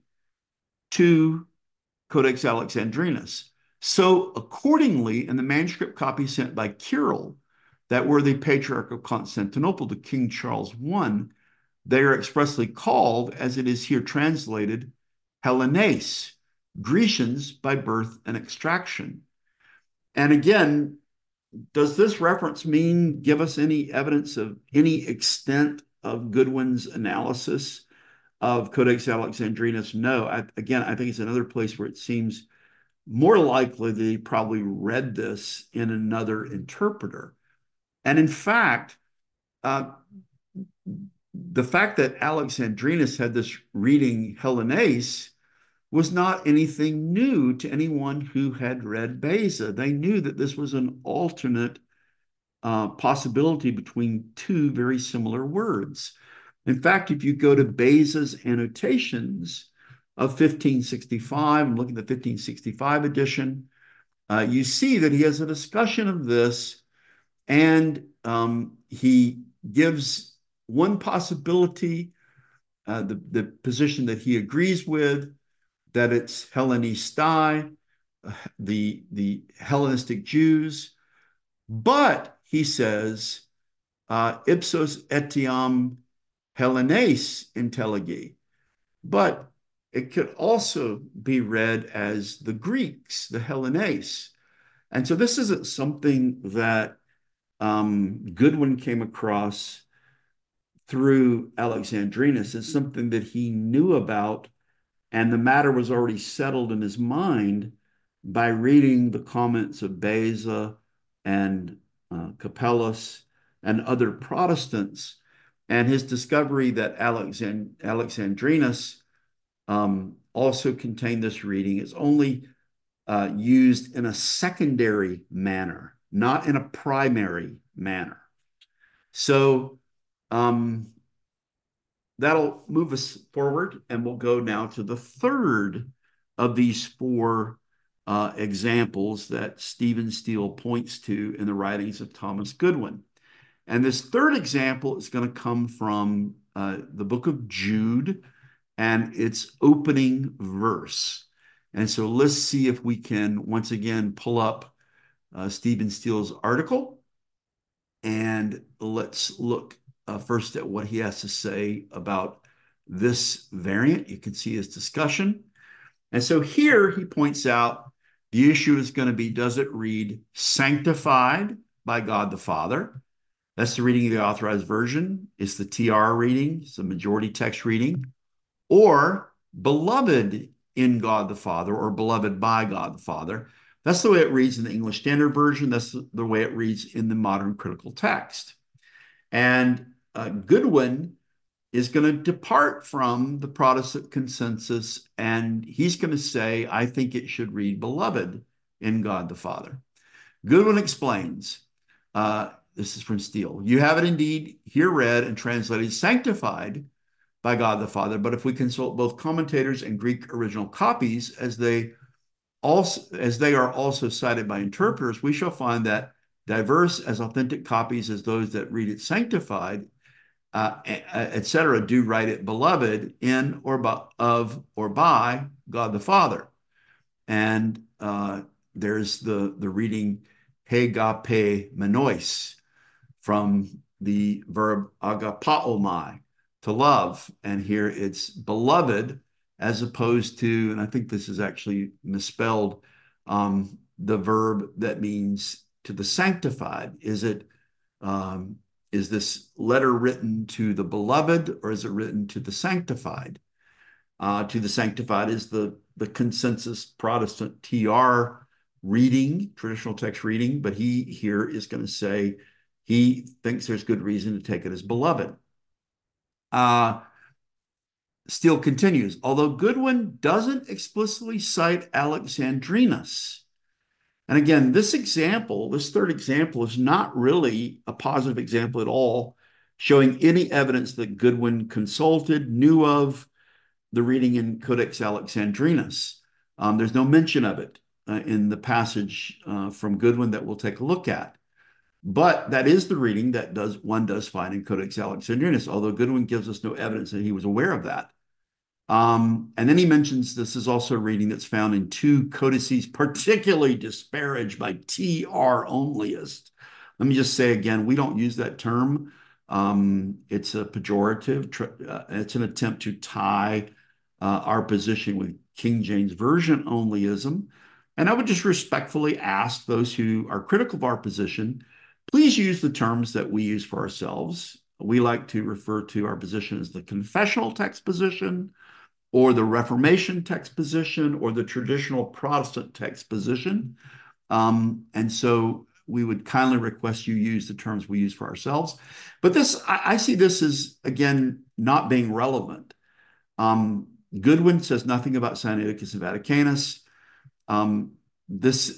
to Codex Alexandrinus. So accordingly, in the manuscript copy sent by Kirill, that worthy patriarch of Constantinople to King Charles I, they are expressly called, as it is here translated, Hellenes, Grecians by birth and extraction. And again, does this reference give us any evidence of any extent of Goodwin's analysis of Codex Alexandrinus? No. I think it's another place where it seems more likely that he probably read this in another interpreter. And in fact, the fact that Alexandrinus had this reading Hellenes was not anything new to anyone who had read Beza. They knew that this was an alternate possibility between two very similar words. In fact, if you go to Beza's annotations of 1565 and look at the 1565 edition, you see that he has a discussion of this, and he gives one possibility, the position that he agrees with, that it's Hellenistai, the Hellenistic Jews. But he says, ipsos etiam Hellenes intelligi. But it could also be read as the Greeks, the Hellenes. And so this isn't something that Goodwin came across through Alexandrinus. It's something that he knew about, and the matter was already settled in his mind by reading the comments of Beza and Capellus and other Protestants, and his discovery that Alexandrinus also contained this reading is only used in a secondary manner, not in a primary manner. So that'll move us forward, and we'll go now to the third of these four examples that Stephen Steele points to in the writings of Thomas Goodwin. And this third example is going to come from the book of Jude and its opening verse. And so let's see if we can once again pull up Stephen Steele's article, and let's look first at what he has to say about this variant. You can see his discussion. And so here he points out the issue is going to be, does it read sanctified by God the Father? That's the reading of the Authorized Version. It's the TR reading. It's the majority text reading. Or beloved in God the Father, or beloved by God the Father. That's the way it reads in the English Standard Version. That's the way it reads in the Modern Critical Text. And Goodwin is going to depart from the Protestant consensus, and he's going to say, I think it should read beloved in God the Father. Goodwin explains, this is from Steele, you have it indeed here read and translated, sanctified by God the Father, but if we consult both commentators and Greek original copies, as they are also cited by interpreters, we shall find that diverse as authentic copies as those that read it sanctified, etc., do write it beloved in or by God the Father. And there's the reading hegape menois from the verb agapaomai, to love. And here it's beloved, as opposed to, and I think this is actually misspelled, the verb that means to the sanctified. Is this letter written to the beloved, or is it written to the sanctified? To the sanctified is the consensus Protestant TR reading, traditional text reading, but he here is going to say he thinks there's good reason to take it as beloved. Steele continues, although Goodwin doesn't explicitly cite Alexandrinus. And again, this third example, is not really a positive example at all, showing any evidence that Goodwin consulted, knew of the reading in Codex Alexandrinus. There's no mention of it in the passage from Goodwin that we'll take a look at. But that is the reading that one does find in Codex Alexandrinus, although Goodwin gives us no evidence that he was aware of that. And then he mentions this is also a reading that's found in two codices, particularly disparaged by TR onlyists. Let me just say again, we don't use that term. It's a pejorative. It's an attempt to tie our position with King James Version onlyism. And I would just respectfully ask those who are critical of our position, please use the terms that we use for ourselves. We like to refer to our position as the confessional text position, or the Reformation text position, or the traditional Protestant text position. And so we would kindly request you use the terms we use for ourselves. But I see this as, again, not being relevant. Goodwin says nothing about Sinaiticus and Vaticanus. This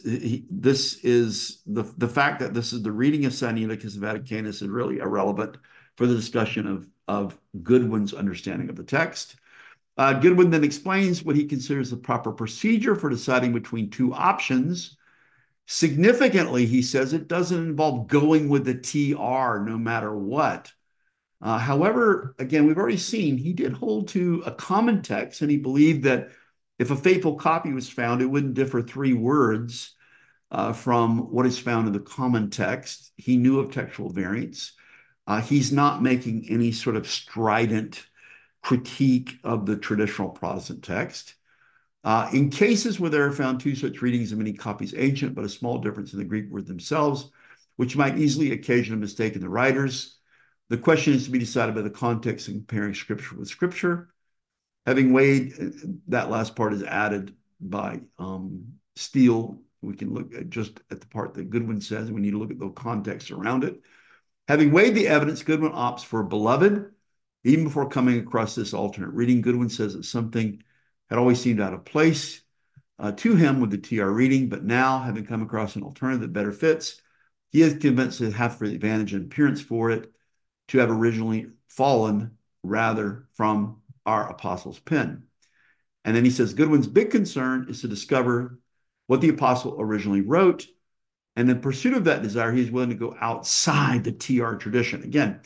is the fact that this is the reading of Sinaiticus and Vaticanus is really irrelevant for the discussion of Goodwin's understanding of the text. Goodwin then explains what he considers the proper procedure for deciding between two options. Significantly, he says it doesn't involve going with the TR no matter what. However, again, we've already seen he did hold to a common text, and he believed that if a faithful copy was found, it wouldn't differ 3 words from what is found in the common text. He knew of textual variants. He's not making any sort of strident critique of the traditional Protestant text. In cases where there are found 2 such readings of many copies ancient, but a small difference in the Greek words themselves, which might easily occasion a mistake in the writers, the question is to be decided by the context and comparing Scripture with Scripture. Having weighed, that last part is added by Steele. We can look at just at the part that Goodwin says. We need to look at the context around it. Having weighed the evidence, Goodwin opts for beloved. Even before coming across this alternate reading, Goodwin says that something had always seemed out of place to him with the TR reading, but now, having come across an alternative that better fits, he is convinced to have for the advantage and appearance for it to have originally fallen rather from our apostle's pen. And then he says Goodwin's big concern is to discover what the apostle originally wrote, and in pursuit of that desire, he's willing to go outside the TR tradition. Again,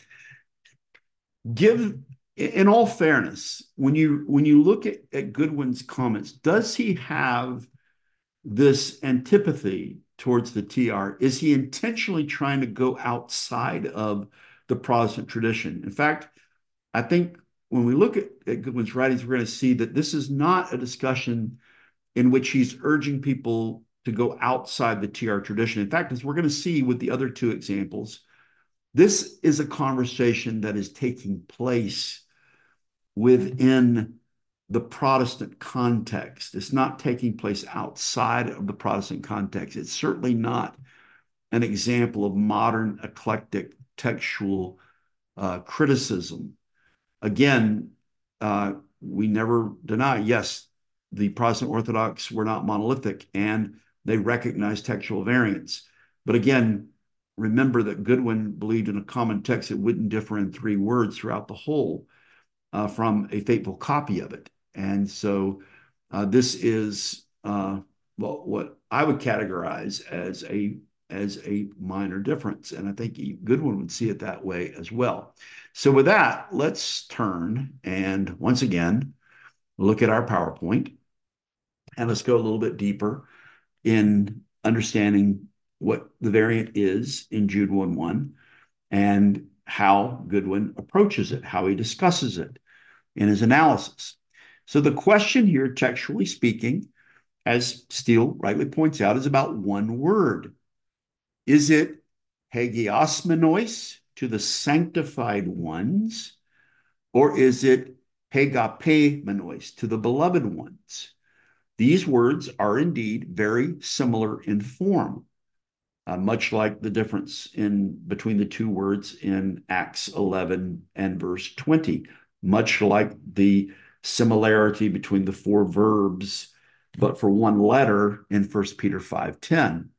in all fairness, when you look at Goodwin's comments, does he have this antipathy towards the TR? Is he intentionally trying to go outside of the Protestant tradition? In fact, I think when we look at Goodwin's writings, we're going to see that this is not a discussion in which he's urging people to go outside the TR tradition. In fact, as we're going to see with the other 2 examples, this is a conversation that is taking place within the Protestant context. It's not taking place outside of the Protestant context. It's certainly not an example of modern eclectic textual criticism. Again, we never deny, yes, the Protestant Orthodox were not monolithic and they recognized textual variants. But again, remember that Goodwin believed in a common text that wouldn't differ in 3 words throughout the whole from a faithful copy of it. And so this is well, what I would categorize as a minor difference. And I think Goodwin would see it that way as well. So with that, let's turn and once again look at our PowerPoint and let's go a little bit deeper in understanding what the variant is in Jude 1:1 and how Goodwin approaches it, how he discusses it in his analysis. So the question here, textually speaking, as Steele rightly points out, is about one word. Is it hagiosmenos, to the sanctified ones, or is it hagapemenos, to the beloved ones? These words are indeed very similar in form, much like the difference between the 2 words in Acts 11 and verse 20, much like the similarity between the 4 verbs, but for 1 letter in 1 Peter 5:10.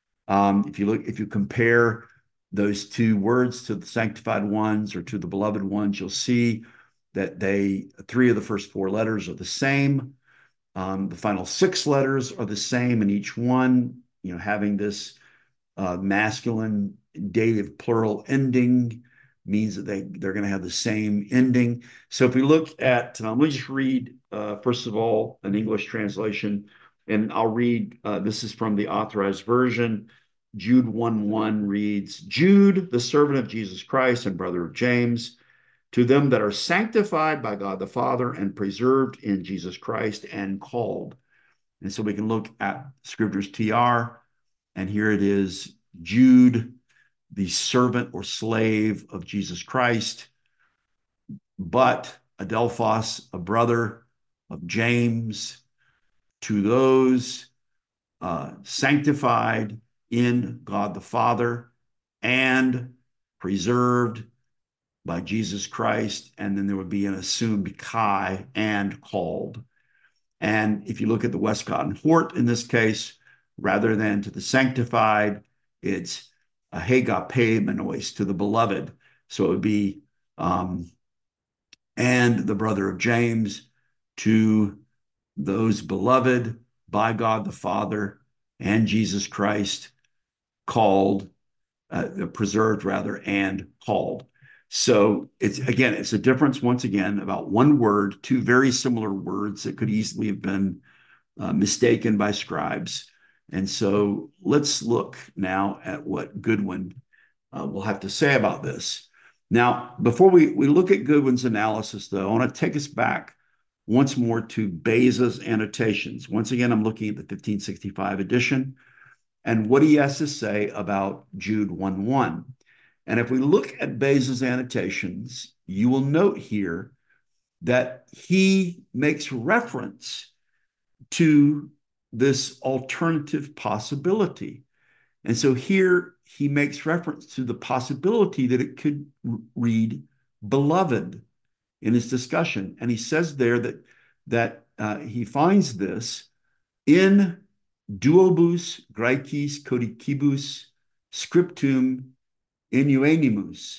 If you compare those 2 words to the sanctified ones or to the beloved ones, you'll see that 3 of the first 4 letters are the same. The final 6 letters are the same in each one, having this masculine dative plural ending means that they're going to have the same ending. So if we look at, let me just read, first of all, an English translation, and I'll read, this is from the Authorized Version. Jude 1:1 reads, Jude, the servant of Jesus Christ and brother of James, to them that are sanctified by God the Father and preserved in Jesus Christ and called. And so we can look at Scribner's TR, and here it is, Jude, the servant or slave of Jesus Christ, but Adelphos, a brother of James, to those sanctified in God the Father and preserved by Jesus Christ. And then there would be an assumed Kai, and called. And if you look at the Westcott and Hort in this case, rather than to the sanctified, it's a hagapemenos, to the beloved. So it would be and the brother of James, to those beloved by God the Father and Jesus Christ, called, preserved rather, and called. So it's a difference once again about 1 word, 2 very similar words that could easily have been mistaken by scribes. And so let's look now at what Goodwin will have to say about this. Now, before we look at Goodwin's analysis, though, I want to take us back once more to Beza's annotations. Once again, I'm looking at the 1565 edition and what he has to say about Jude 1:1. And if we look at Beza's annotations, you will note here that he makes reference to this alternative possibility. And so here he makes reference to the possibility that it could read beloved in his discussion. And he says there that he finds this in duobus Graecis codicibus scriptum innuenimus,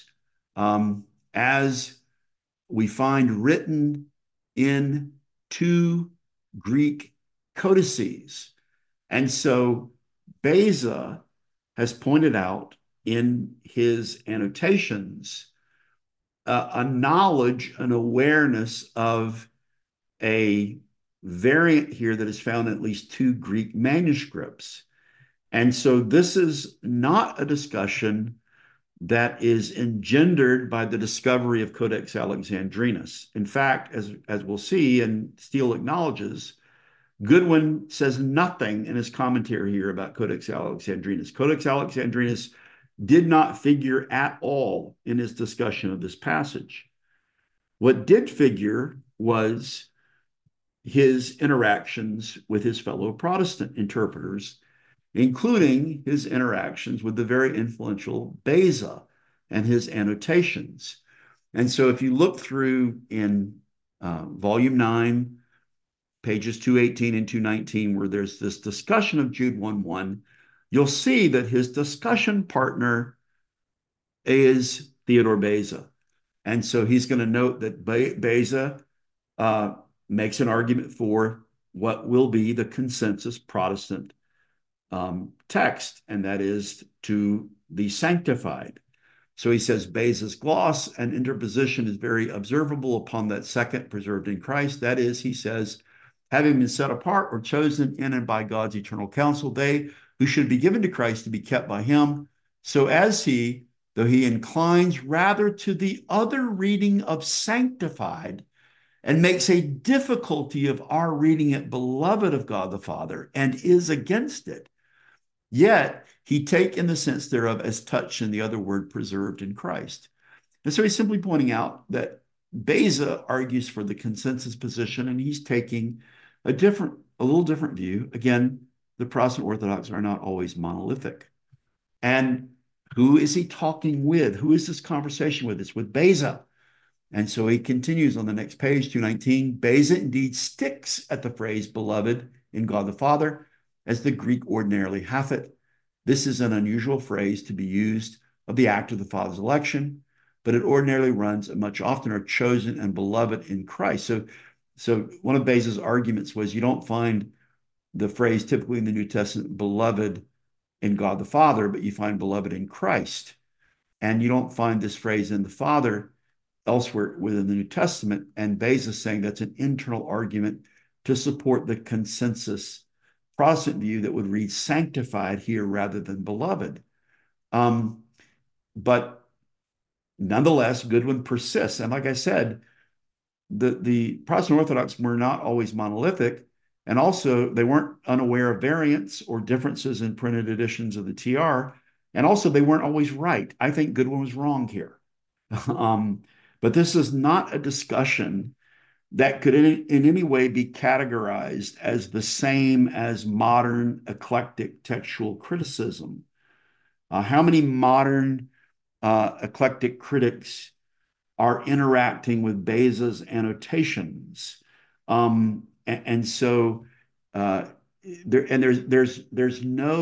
as we find written in 2 Greek codices. And so Beza has pointed out in his annotations a knowledge, an awareness of a variant here that is found in at least 2 Greek manuscripts. And so this is not a discussion that is engendered by the discovery of Codex Alexandrinus. In fact, as we'll see, and Steele acknowledges, Goodwin says nothing in his commentary here about Codex Alexandrinus. Codex Alexandrinus did not figure at all in his discussion of this passage. What did figure was his interactions with his fellow Protestant interpreters, including his interactions with the very influential Beza and his annotations. And so if you look through in volume 9, pages 218 and 219, where there's this discussion of Jude 1:1, you'll see that his discussion partner is Theodore Beza. And so he's going to note that Beza uh, makes an argument for what will be the consensus Protestant text, and that is to be sanctified. So he says Beza's gloss and interposition is very observable upon that second, preserved in Christ. That is, he says, having been set apart or chosen in and by God's eternal counsel, they who should be given to Christ to be kept by him. So as he, though he inclines rather to the other reading of sanctified, and makes a difficulty of our reading it beloved of God the Father, and is against it, yet he take in the sense thereof as touched in the other word preserved in Christ. And so he's simply pointing out that Beza argues for the consensus position, and he's taking a little different view. Again, the Protestant Orthodox are not always monolithic. And who is he talking with? Who is this conversation with? It's with Beza. And so he continues on the next page, 219. Beza indeed sticks at the phrase beloved in God the Father, as the Greek ordinarily hath it. This is an unusual phrase to be used of the act of the Father's election, but it ordinarily runs and much oftener chosen and beloved in Christ. So one of Beza's arguments was you don't find the phrase typically in the New Testament, beloved in God the Father, but you find beloved in Christ. And you don't find this phrase in the Father elsewhere within the New Testament. And Beza is saying that's an internal argument to support the consensus Protestant view that would read sanctified here rather than beloved. But nonetheless, Goodwin persists. And like I said, the Protestant Orthodox were not always monolithic. And also, they weren't unaware of variants or differences in printed editions of the TR. And also, they weren't always right. I think Goodwin was wrong here. But this is not a discussion that could in any way be categorized as the same as modern eclectic textual criticism. How many modern eclectic critics are interacting with Beza's annotations? And so there's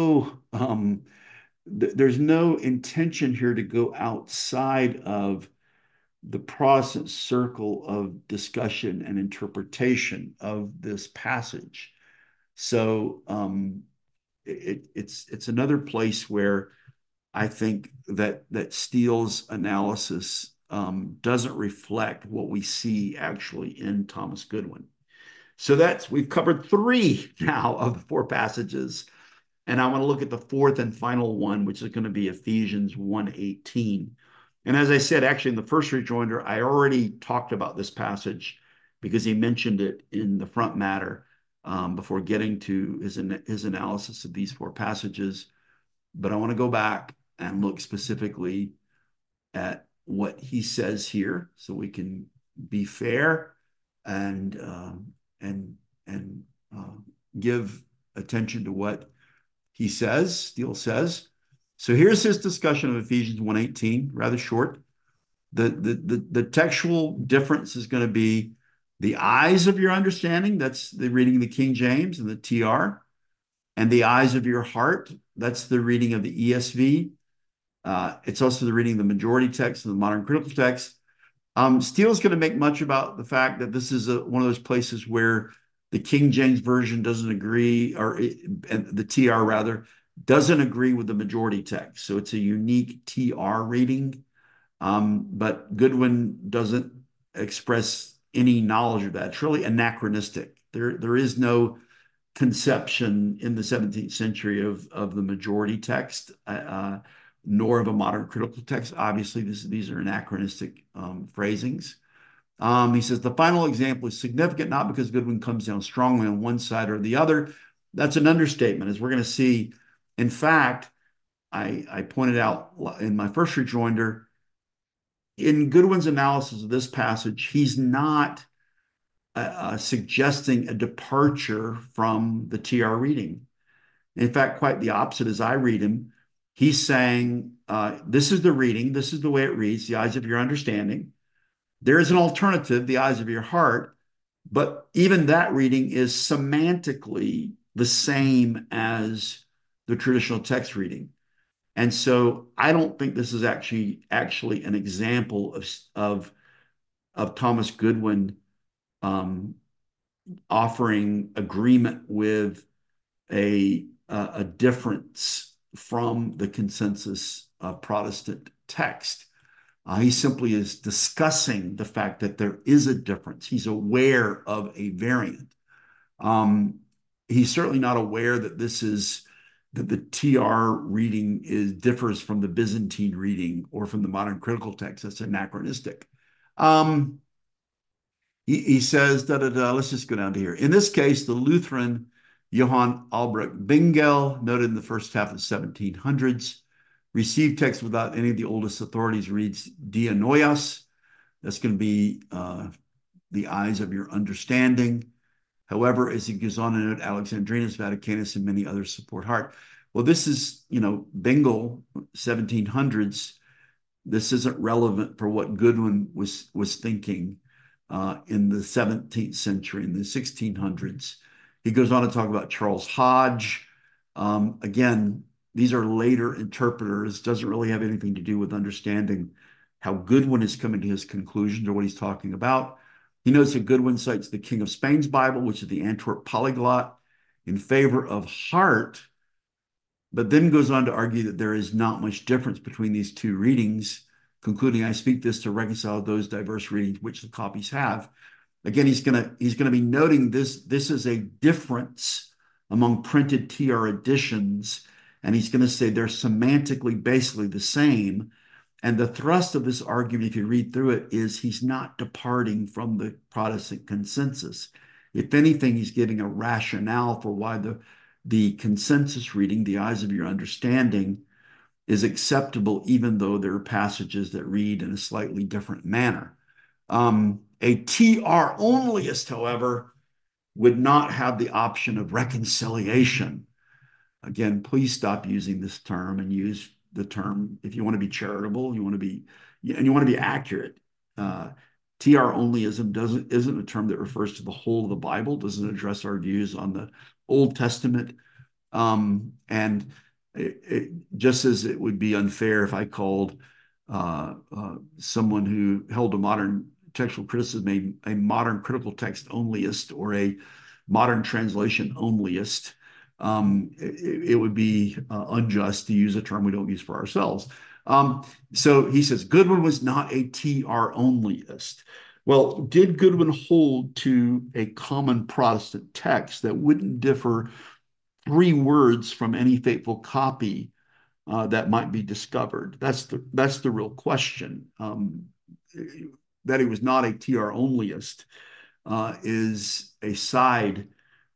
no intention here to go outside of the Protestant circle of discussion and interpretation of this passage. So it's another place where I think that Steele's analysis doesn't reflect what we see actually in Thomas Goodwin. So we've covered 3 now of the 4 passages, and I want to look at the 4th and final one, which is going to be Ephesians 1:18. And as I said, actually, in the first rejoinder, I already talked about this passage because he mentioned it in the front matter before getting to his analysis of these 4 passages. But I want to go back and look specifically at what he says here so we can be fair and give attention to what he says, Steele says. So here's his discussion of Ephesians 1:18, rather short. The textual difference is going to be the eyes of your understanding, that's the reading of the King James and the TR, and the eyes of your heart, that's the reading of the ESV. It's also the reading of the majority text and the modern critical text. Steele's going to make much about the fact that this is one of those places where the King James Version doesn't agree, and the TR rather, doesn't agree with the majority text. So it's a unique TR reading, but Goodwin doesn't express any knowledge of that. It's really anachronistic. There is no conception in the 17th century of the majority text, nor of a modern critical text. Obviously, these are anachronistic phrasings. He says the final example is significant not because Goodwin comes down strongly on one side or the other. That's an understatement, as we're going to see. In fact, I pointed out in my first rejoinder, in Goodwin's analysis of this passage, he's not suggesting a departure from the TR reading. In fact, quite the opposite as I read him. He's saying, this is the reading, this is the way it reads, the eyes of your understanding. There is an alternative, the eyes of your heart, but even that reading is semantically the same as the traditional text reading. And so I don't think this is actually an example of Thomas Goodwin um, offering agreement with a difference from the consensus of Protestant text. He simply is discussing the fact that there is a difference. He's aware of a variant. Um, he's certainly not aware that that the TR reading differs from the Byzantine reading or from the modern critical text. That's anachronistic. Um, he says, da, da, da, let's just go down to here. In this case, the Lutheran Johann Albrecht Bengel, noted in the first half of the 1700s, received text without any of the oldest authorities, reads Dia Noyas. That's going to be the eyes of your understanding. However, as he goes on to note, Alexandrinus, Vaticanus, and many others support heart. Well, this is, Bengel, 1700s. This isn't relevant for what Goodwin was thinking in the 17th century, in the 1600s. He goes on to talk about Charles Hodge. Again, these are later interpreters, doesn't really have anything to do with understanding how Goodwin is coming to his conclusions or what he's talking about. He notes that Goodwin cites the King of Spain's Bible, which is the Antwerp Polyglot, in favor of heart, but then goes on to argue that there is not much difference between these two readings, concluding, I speak this to reconcile those diverse readings which the copies have. Again, he's gonna be noting this is a difference among printed TR editions, and he's going to say they're semantically basically the same. And the thrust of this argument, if you read through it, is he's not departing from the Protestant consensus. If anything, he's giving a rationale for why the consensus reading, the eyes of your understanding, is acceptable, even though there are passages that read in a slightly different manner. A TR onlyist, however, would not have the option of reconciliation. Again, please stop using this term and use the term if you want to be charitable, you want to be, and you want to be accurate. TR onlyism isn't a term that refers to the whole of the Bible, doesn't address our views on the Old Testament. And just as it would be unfair if I called someone who held a modern textual criticism a modern critical text onlyist or a modern translation onlyist, it would be unjust to use a term we don't use for ourselves. So he says Goodwin was not a TR onlyist. Well, did Goodwin hold to a common Protestant text that wouldn't differ 3 words from any faithful copy that might be discovered? That's the real question. That he was not a TR onlyist is a side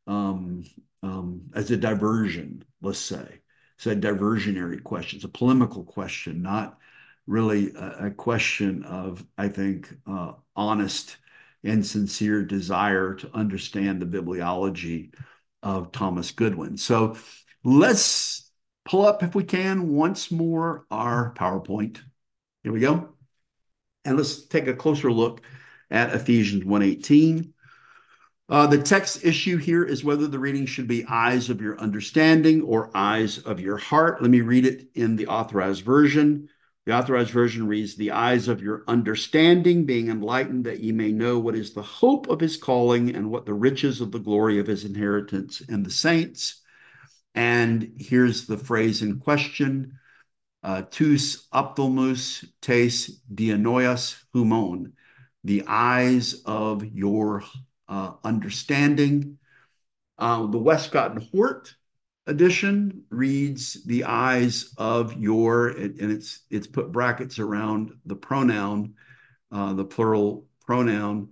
as a diversion, let's say. It's a diversionary question. It's a polemical question, not really a question of, I think, honest and sincere desire to understand the bibliology of Thomas Goodwin. So let's pull up, if we can, once more our PowerPoint. Here we go. And let's take a closer look at Ephesians 1:18. The text issue here is whether the reading should be eyes of your understanding or eyes of your heart. Let me read it in the Authorized Version. The Authorized Version reads, the eyes of your understanding being enlightened, that ye may know what is the hope of his calling and what the riches of the glory of his inheritance in the saints. And here's the phrase in question, tous ophthalmos tes dianoias humon, the eyes of your understanding. The Westcott and Hort edition reads the eyes of your, and it's put brackets around the pronoun, the plural pronoun,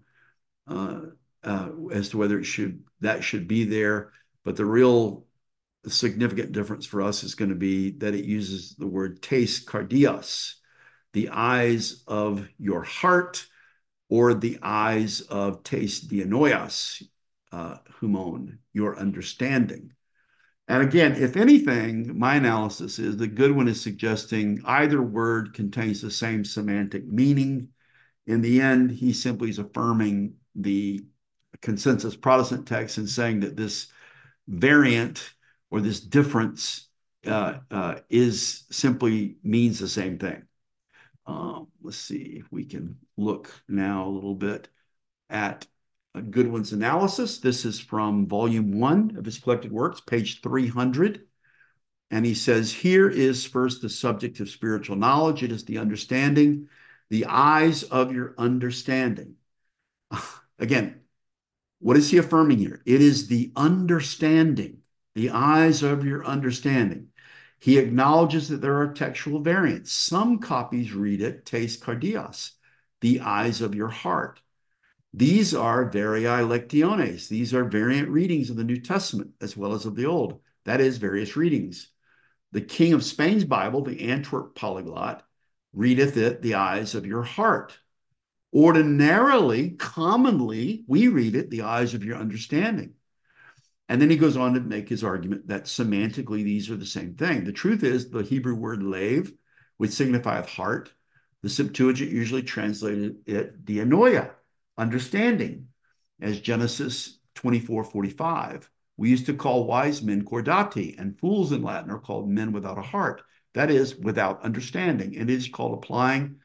as to whether that should be there. But the real significant difference for us is going to be that it uses the word tes cardias, the eyes of your heart, or the eyes of tes dianoias, humon, your understanding. And again, if anything, my analysis is that Goodwin is suggesting either word contains the same semantic meaning. in the end, he simply is affirming the consensus Protestant text and saying that this variant or this difference is simply means the same thing. Let's see if we can look now a little bit at Goodwin's analysis. This is from volume 1 of his collected works, page 300. And he says, here is first the subject of spiritual knowledge. It is the understanding, the eyes of your understanding. Again, what is he affirming here? It is the understanding, the eyes of your understanding. He acknowledges that there are textual variants. Some copies read it, tes cardias, the eyes of your heart. These are variae lectiones. These are variant readings of the New Testament as well as of the Old. That is, various readings. The King of Spain's Bible, the Antwerp Polyglot, readeth it the eyes of your heart. Ordinarily, commonly, we read it the eyes of your understanding. And then he goes on to make his argument that semantically these are the same thing. The truth is the Hebrew word lev, which signifieth heart, the Septuagint usually translated it dianoia, understanding, as Genesis 24:45. We used to call wise men cordati, and fools in Latin are called men without a heart. That is, without understanding. And it is called applying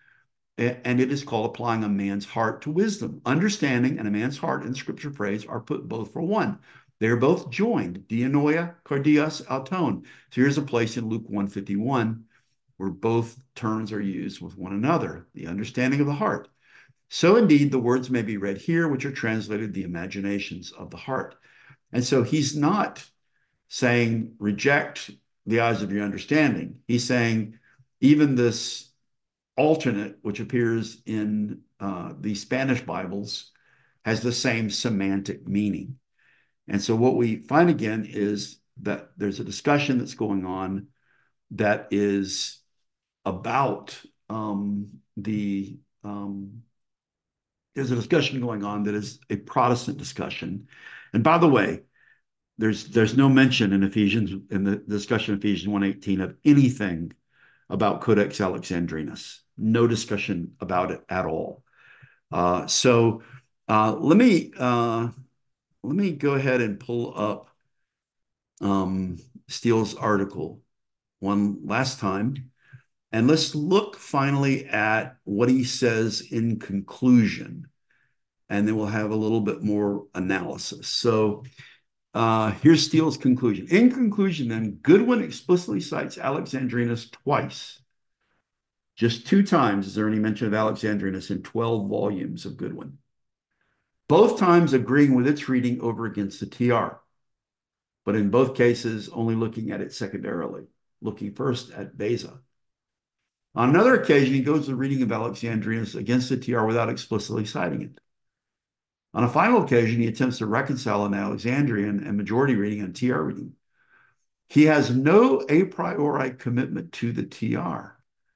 a man's heart to wisdom. Understanding and a man's heart in the scripture phrase are put both for one. They're both joined, dianoia, cardias, auton. So here's a place in Luke 1:51 where both terms are used with one another, the understanding of the heart. So indeed, the words may be read here, which are translated the imaginations of the heart. And so he's not saying reject the eyes of your understanding. He's saying even this alternate, which appears in the Spanish Bibles, has the same semantic meaning. And so what we find again is that there's a discussion that's going on that is about there's a discussion going on that is a Protestant discussion. And by the way, there's no mention in Ephesians, in the discussion of Ephesians 1:18, of anything about Codex Alexandrinus. No discussion about it at all. So let me go ahead and pull up Steele's article one last time, and let's look finally at what he says in conclusion, and then we'll have a little bit more analysis. So here's Steele's conclusion. In conclusion, then, Goodwin explicitly cites Alexandrinus twice. Just 2 times is there any mention of Alexandrinus in 12 volumes of Goodwin. Both times agreeing with its reading over against the TR, but in both cases only looking at it secondarily, looking first at Beza. On another occasion, he goes to the reading of Alexandrinus against the TR without explicitly citing it. On a final occasion, he attempts to reconcile an Alexandrian and majority reading and TR reading. He has no a priori commitment to the TR.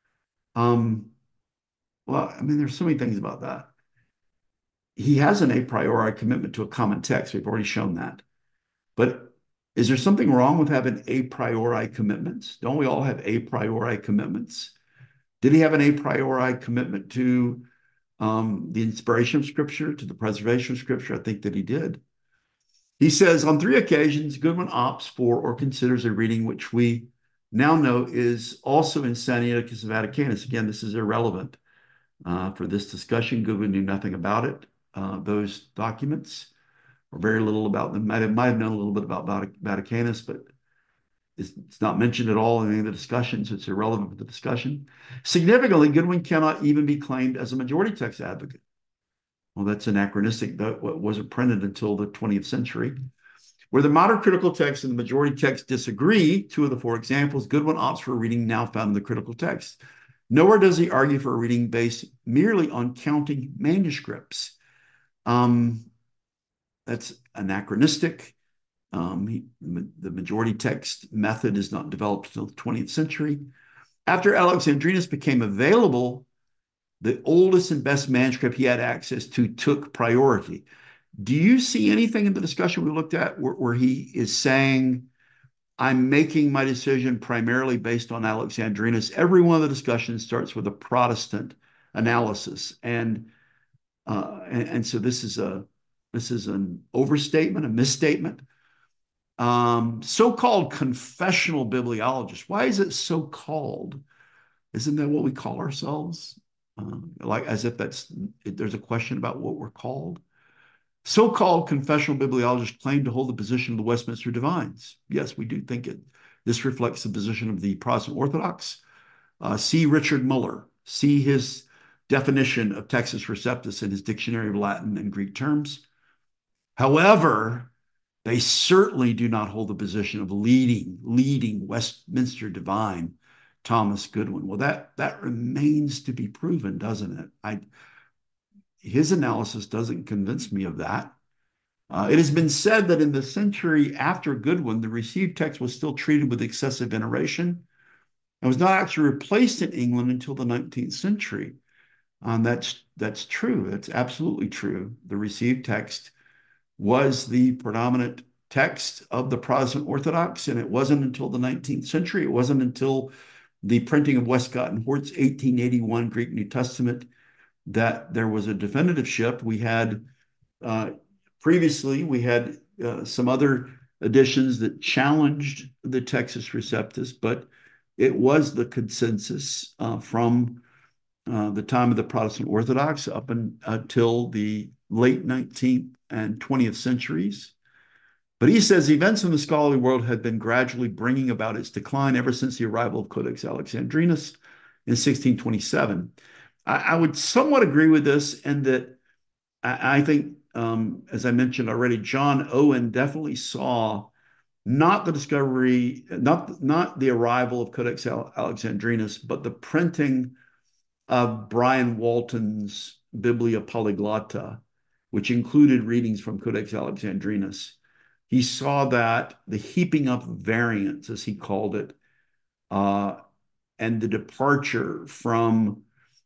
Well, I mean, there's so many things about that. He has an a priori commitment to a common text. We've already shown that. But is there something wrong with having a priori commitments? Don't we all have a priori commitments? Did he have an a priori commitment to the inspiration of Scripture, to the preservation of Scripture? I think that he did. He says, on 3 occasions, Goodwin opts for or considers a reading which we now know is also in Sinaiticus Vaticanus. Again, this is irrelevant for this discussion. Goodwin knew nothing about it, those documents, or very little about them. Might have known a little bit about Vaticanus, but it's not mentioned at all in any of the discussions. It's irrelevant for the discussion. Significantly, Goodwin cannot even be claimed as a majority text advocate. Well, that's anachronistic. That wasn't printed until the 20th century. Where the modern critical text and the majority text disagree, 2 of the 4 examples, Goodwin opts for a reading now found in the critical text. Nowhere does he argue for a reading based merely on counting manuscripts. That's anachronistic. The majority text method is not developed until the 20th century. After Alexandrinus became available, the oldest and best manuscript he had access to took priority. Do you see anything in the discussion we looked at where he is saying, I'm making my decision primarily based on Alexandrinus? Every one of the discussions starts with a Protestant analysis. And so this is an overstatement, a misstatement. So-called confessional bibliologists. Why is it so called? Isn't that what we call ourselves? Like as if there's a question about what we're called. So-called confessional bibliologists claim to hold the position of the Westminster Divines. Yes, we do think it. This reflects the position of the Protestant Orthodox. See Richard Muller. See his definition of Textus Receptus in his Dictionary of Latin and Greek terms. However, they certainly do not hold the position of leading Westminster divine Thomas Goodwin. Well, that remains to be proven, doesn't it? His analysis doesn't convince me of that. It has been said that in the century after Goodwin, the received text was still treated with excessive veneration and was not actually replaced in England until the 19th century. That's true. That's absolutely true. The received text was the predominant text of the Protestant Orthodox, and it wasn't until the 19th century. It wasn't until the printing of Westcott and Hort's 1881 Greek New Testament that there was a definitiveship. We had previously some other editions that challenged the Textus Receptus, but it was the consensus from the time of the Protestant Orthodox up until the late 19th and 20th centuries. But he says events in the scholarly world had been gradually bringing about its decline ever since the arrival of Codex Alexandrinus in 1627. I would somewhat agree with this, and that I think, as I mentioned already, John Owen definitely saw not the discovery, not the arrival of Codex Alexandrinus, but the printing of Brian Walton's Biblia Polyglotta, which included readings from Codex Alexandrinus. He saw that the heaping up of variants, as he called it, and the departure from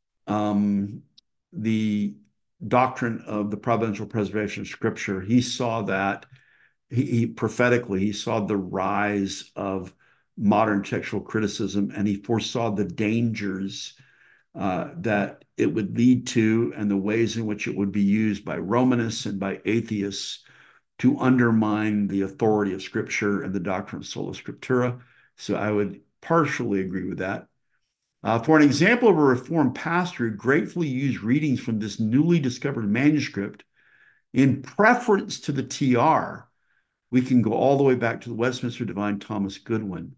the doctrine of the providential preservation of Scripture, he saw that he prophetically, he saw the rise of modern textual criticism, and he foresaw the dangers that it would lead to and the ways in which it would be used by Romanists and by atheists to undermine the authority of Scripture and the doctrine of sola scriptura. So I would partially agree with that. For an example of a Reformed pastor who gratefully used readings from this newly discovered manuscript in preference to the TR, we can go all the way back to the Westminster Divine Thomas Goodwin.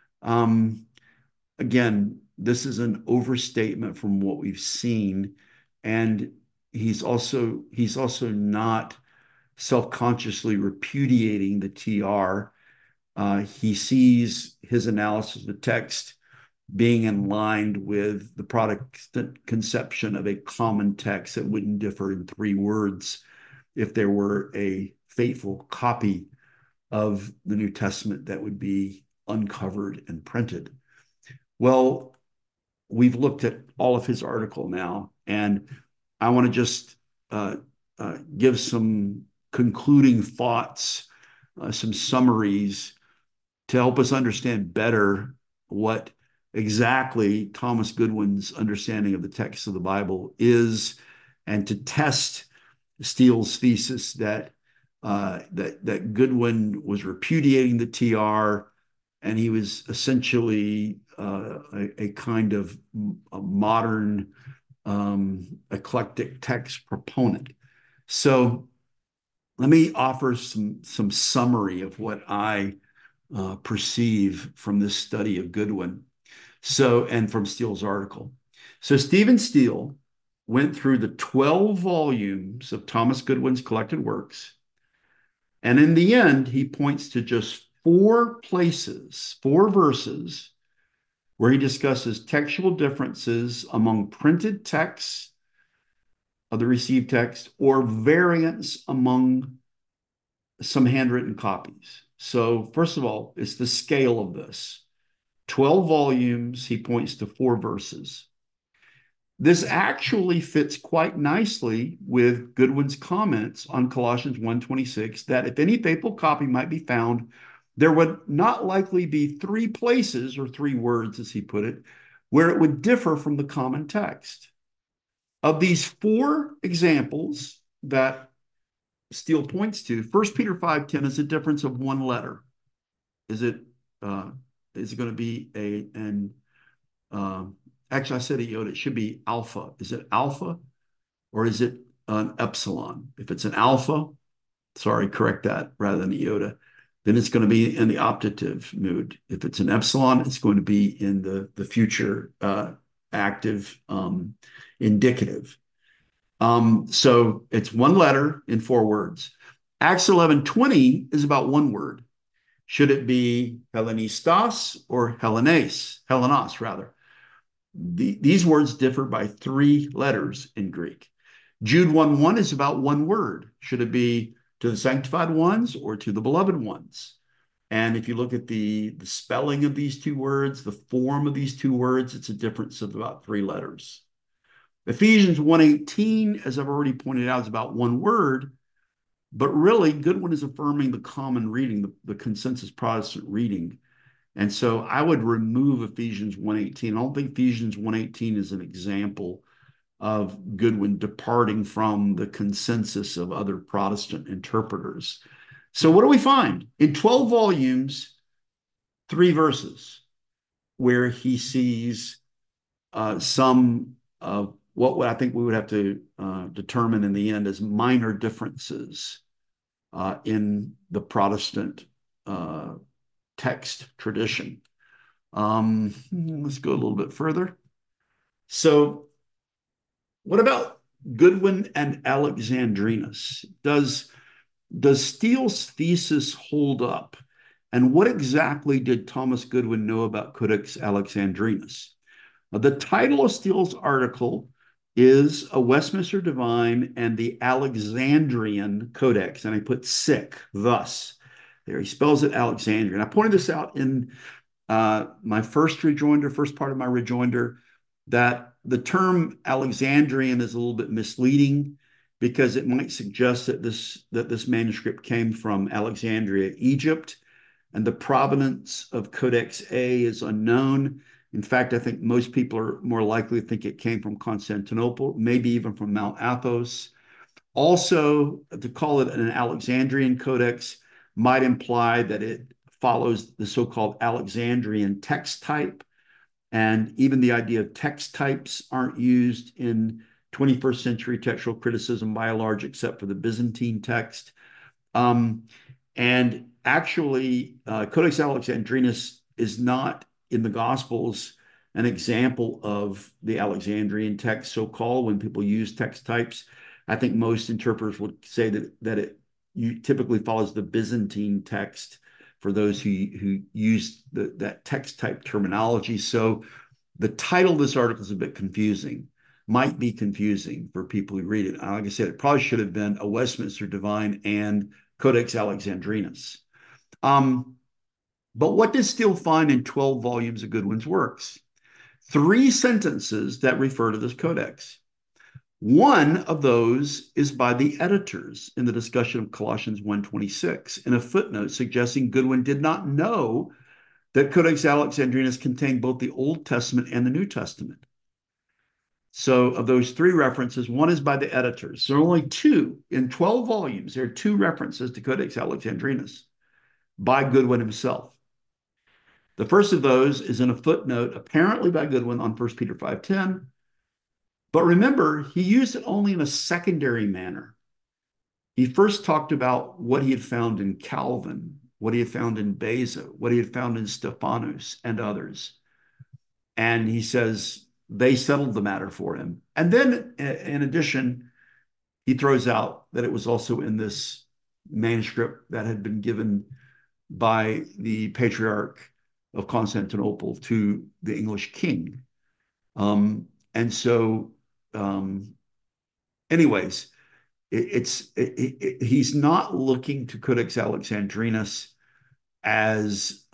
Again, this is an overstatement from what we've seen, and he's also not self-consciously repudiating the TR. He sees his analysis of the text being in line with the Protestant conception of a common text that wouldn't differ in 3 words if there were a faithful copy of the New Testament that would be uncovered and printed. Well, we've looked at all of his article now, and I want to just give some concluding thoughts, some summaries to help us understand better what exactly Thomas Goodwin's understanding of the text of the Bible is, and to test Steele's thesis that Goodwin was repudiating the TR, and he was essentially a kind of a modern eclectic text proponent. So let me offer some summary of what I perceive from this study of Goodwin. And from Steele's article. So Stephen Steele went through the 12 volumes of Thomas Goodwin's collected works, and in the end, he points to just 4 places, 4 verses, where he discusses textual differences among printed texts of the received text or variants among some handwritten copies. So first of all, it's the scale of this. 12 volumes, he points to 4 verses. This actually fits quite nicely with Goodwin's comments on Colossians 1:26 that if any faithful copy might be found, there would not likely be 3 places, or 3 words, as he put it, where it would differ from the common text. Of these four examples that Steele points to, 1 Peter 5:10 is a difference of one letter. Is it uh, is it going to be uh, actually I said iota, it should be alpha. Is it alpha or is it an epsilon? If it's an alpha, sorry, correct that rather than iota, then it's going to be in the optative mood. If it's an epsilon, it's going to be in the future active indicative. So it's one letter in four words. Acts 11:20 is about one word. Should it be Hellenistos or Helenos rather? These words differ by three letters in Greek. Jude 1:1 is about one word. Should it be to the sanctified ones or to the beloved ones? And if you look at the spelling of these two words, the form of these two words, it's a difference of about three letters. Ephesians 1:18, as I've already pointed out, is about one word, but really Goodwin is affirming the common reading, the consensus Protestant reading. And so I would remove Ephesians 1:18. I don't think Ephesians 1:18 is an example of Goodwin departing from the consensus of other Protestant interpreters. So what do we find? In 12 volumes, three verses where he sees some of what I think we would have to determine in the end as minor differences in the Protestant text tradition. Let's go a little bit further. So, what about Goodwin and Alexandrinus? Does Steele's thesis hold up? And what exactly did Thomas Goodwin know about Codex Alexandrinus? The title of Steele's article is A Westminster Divine and the Alexandrian Codex, and I put sick, thus. There, he spells it Alexandrian. I pointed this out in my first rejoinder, first part of my rejoinder, that the term Alexandrian is a little bit misleading because it might suggest that this manuscript came from Alexandria, Egypt, and the provenance of Codex A is unknown. In fact, I think most people are more likely to think it came from Constantinople, maybe even from Mount Athos. Also, to call it an Alexandrian codex might imply that it follows the so-called Alexandrian text type. And even the idea of text types aren't used in 21st century textual criticism by and large, except for the Byzantine text. And actually, Codex Alexandrinus is not in the Gospels an example of the Alexandrian text, so-called, when people use text types. I think most interpreters would say that it typically follows the Byzantine text for those who use that text type terminology. So the title of this article is a bit confusing, might be confusing for people who read it. Like I said, it probably should have been A Westminster Divine and Codex Alexandrinus. But what does Steele find in 12 volumes of Goodwin's works? Three sentences that refer to this codex. One of those is by the editors in the discussion of Colossians 1:26 in a footnote suggesting Goodwin did not know that Codex Alexandrinus contained both the Old Testament and the New Testament. So of those three references, one is by the editors. There are only two. In 12 volumes, there are two references to Codex Alexandrinus by Goodwin himself. The first of those is in a footnote, apparently by Goodwin on 1 Peter 5:10. But remember, he used it only in a secondary manner. He first talked about what he had found in Calvin, what he had found in Beza, what he had found in Stephanus and others. And he says they settled the matter for him. And then, in addition, he throws out that it was also in this manuscript that had been given by the Patriarch of Constantinople to the English king. And so, anyways, he's not looking to Codex Alexandrinus as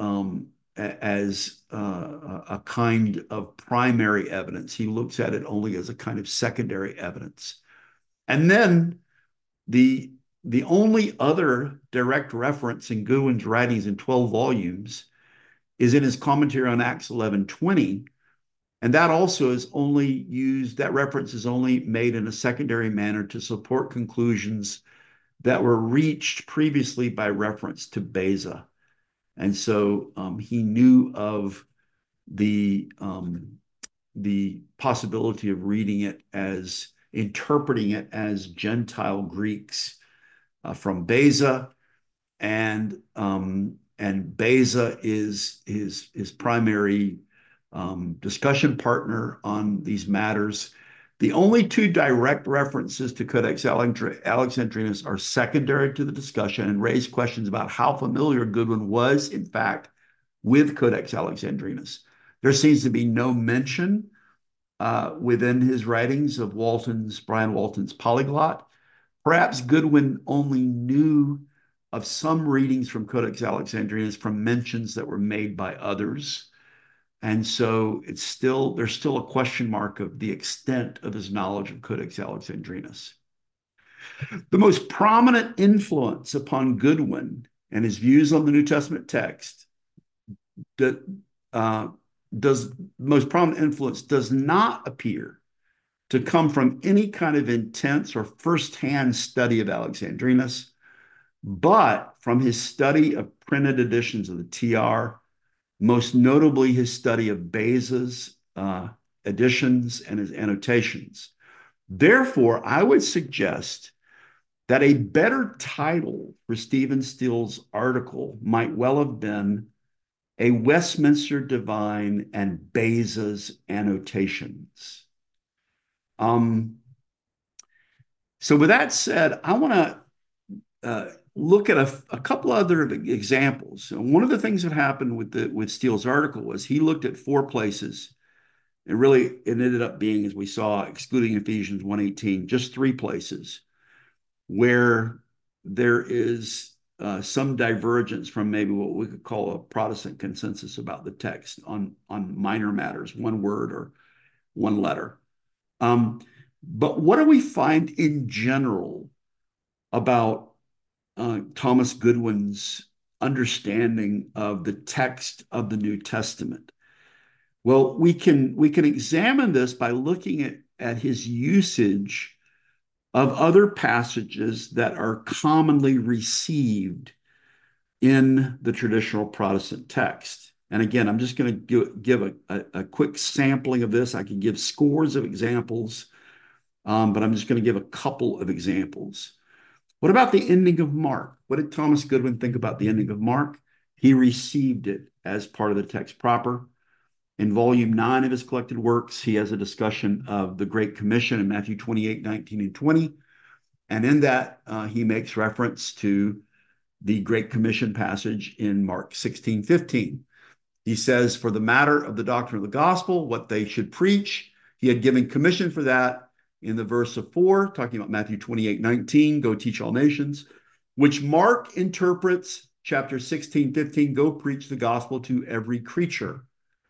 a kind of primary evidence. He looks at it only as a kind of secondary evidence. And then the only other direct reference in Goodwin's writings in 12 volumes is in his commentary on Acts 11:20, And that also is only used, that reference is only made in a secondary manner to support conclusions that were reached previously by reference to Beza. And so he knew of the possibility of reading it as interpreting it as Gentile Greeks from Beza, and Beza is his primary discussion partner on these matters. The only two direct references to Codex Alexandrinus are secondary to the discussion and raise questions about how familiar Goodwin was, in fact, with Codex Alexandrinus. There seems to be no mention within his writings of Brian Walton's polyglot. Perhaps Goodwin only knew of some readings from Codex Alexandrinus from mentions that were made by others. And so there's still a question mark of the extent of his knowledge of Codex Alexandrinus. The most prominent influence upon Goodwin and his views on the New Testament text that does most prominent influence does not appear to come from any kind of intense or firsthand study of Alexandrinus, but from his study of printed editions of the TR, most notably his study of Beza's editions and his annotations. Therefore, I would suggest that a better title for Stephen Steele's article might well have been A Westminster Divine and Beza's Annotations. So with that said, I want to look at a couple other examples. And one of the things that happened with Steele's article was he looked at four places, and really it ended up being, as we saw, excluding Ephesians 1:18, just three places where there is some divergence from maybe what we could call a Protestant consensus about the text on minor matters, one word or one letter. But what do we find in general about Thomas Goodwin's understanding of the text of the New Testament? Well, we can examine this by looking at his usage of other passages that are commonly received in the traditional Protestant text. And again, I'm just going to give a quick sampling of this. I can give scores of examples, but I'm just going to give a couple of examples. What about the ending of Mark? What did Thomas Goodwin think about the ending of Mark? He received it as part of the text proper. In volume 9 of his collected works, he has a discussion of the Great Commission in Matthew 28:19 and 20. And in that, he makes reference to the Great Commission passage in Mark 16:15. He says, for the matter of the doctrine of the gospel, what they should preach, he had given commission for that in the verse of 4, talking about Matthew 28:19, go teach all nations, which Mark interprets chapter 16:15, go preach the gospel to every creature.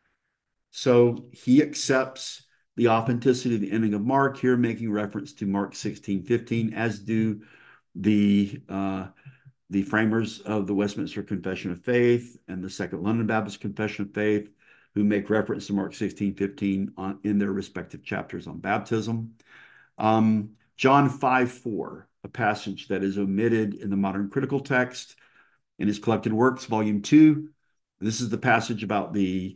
So he accepts the authenticity of the ending of Mark here, making reference to Mark 16:15, as do the framers of the Westminster Confession of Faith and the Second London Baptist Confession of Faith, who make reference to Mark 16:15 in their respective chapters on baptism. John 5:4, a passage that is omitted in the modern critical text in his collected works, volume 2. This is the passage about the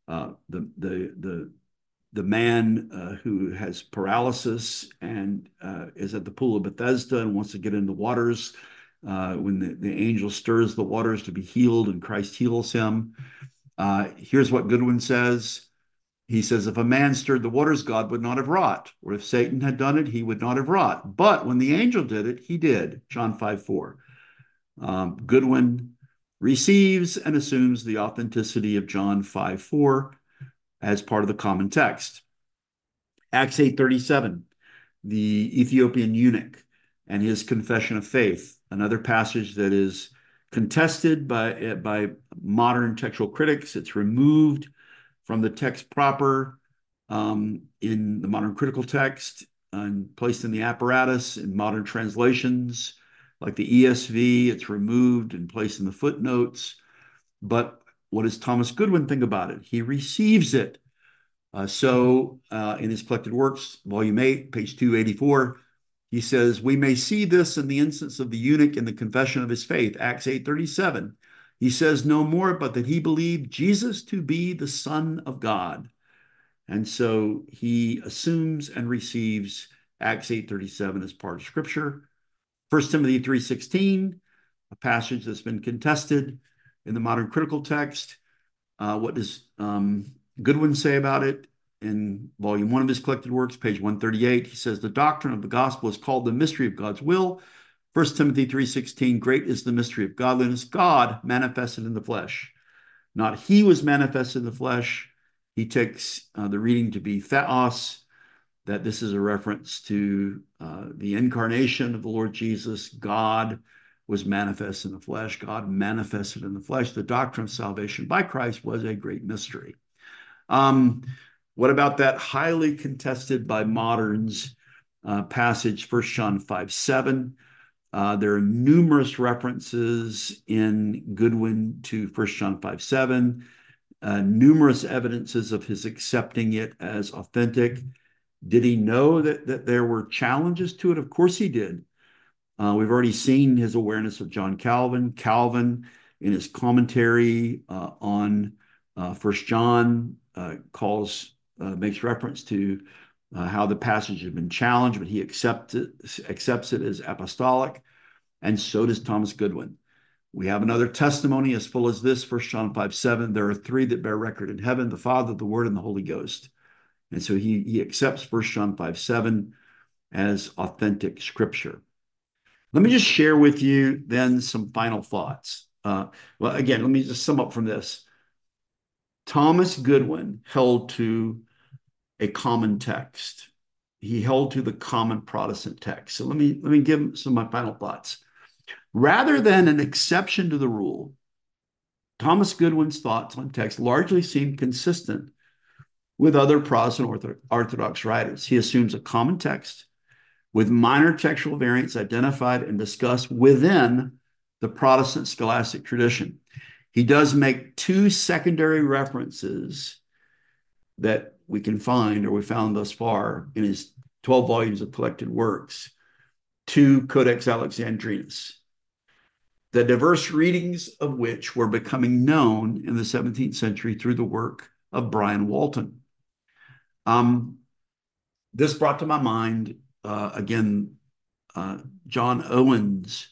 man who has paralysis and is at the pool of Bethesda and wants to get in the waters when the angel stirs the waters to be healed and Christ heals him. Here's what Goodwin says. He says, if a man stirred the waters, God would not have wrought. Or if Satan had done it, he would not have wrought. But when the angel did it, he did. John 5:4. Goodwin receives and assumes the authenticity of John 5:4 as part of the common text. Acts 8:37, the Ethiopian eunuch and his confession of faith, another passage that is contested by modern textual critics. It's removed from the text proper in the modern critical text and placed in the apparatus in modern translations like the ESV. It's removed and placed in the footnotes. But what does Thomas Goodwin think about it? He receives it In his collected works, volume 8, page 284, he says, we may see this in the instance of the eunuch in the confession of his faith, Acts 8:37. He says no more, but that he believed Jesus to be the Son of God. And so he assumes and receives Acts 8:37 as part of Scripture. 1 Timothy 3:16, a passage that's been contested in the modern critical text. What does Goodwin say about it? In volume 1 of his collected works, page 138, he says, the doctrine of the gospel is called the mystery of God's will. 1 Timothy 3:16, great is the mystery of godliness, God manifested in the flesh. Not he was manifested in the flesh. He takes the reading to be theos, that this is a reference to the incarnation of the Lord Jesus. God was manifest in the flesh. God manifested in the flesh. The doctrine of salvation by Christ was a great mystery. What about that highly contested by moderns passage, 1 John 5:7? There are numerous references in Goodwin to 1 John 5:7, numerous evidences of his accepting it as authentic. Did he know that there were challenges to it? Of course he did. We've already seen his awareness of John Calvin. Calvin, in his commentary on 1 John, makes reference to how the passage has been challenged, but he accepts it as apostolic, and so does Thomas Goodwin. We have another testimony as full as this, 1 John 5:7. There are three that bear record in heaven, the Father, the Word, and the Holy Ghost. And so he accepts 1 John 5:7 as authentic Scripture. Let me just share with you then some final thoughts. Well, again, let me just sum up from this. Thomas Goodwin held to a common text. He held to the common Protestant text. So let me give some of my final thoughts. Rather than an exception to the rule, Thomas Goodwin's thoughts on text largely seem consistent with other Protestant Orthodox writers. He assumes a common text with minor textual variants identified and discussed within the Protestant scholastic tradition. He does make two secondary references that we can find, or we found thus far, in his 12 volumes of collected works, to Codex Alexandrinus, the diverse readings of which were becoming known in the 17th century through the work of Brian Walton. This brought to my mind, again, John Owen's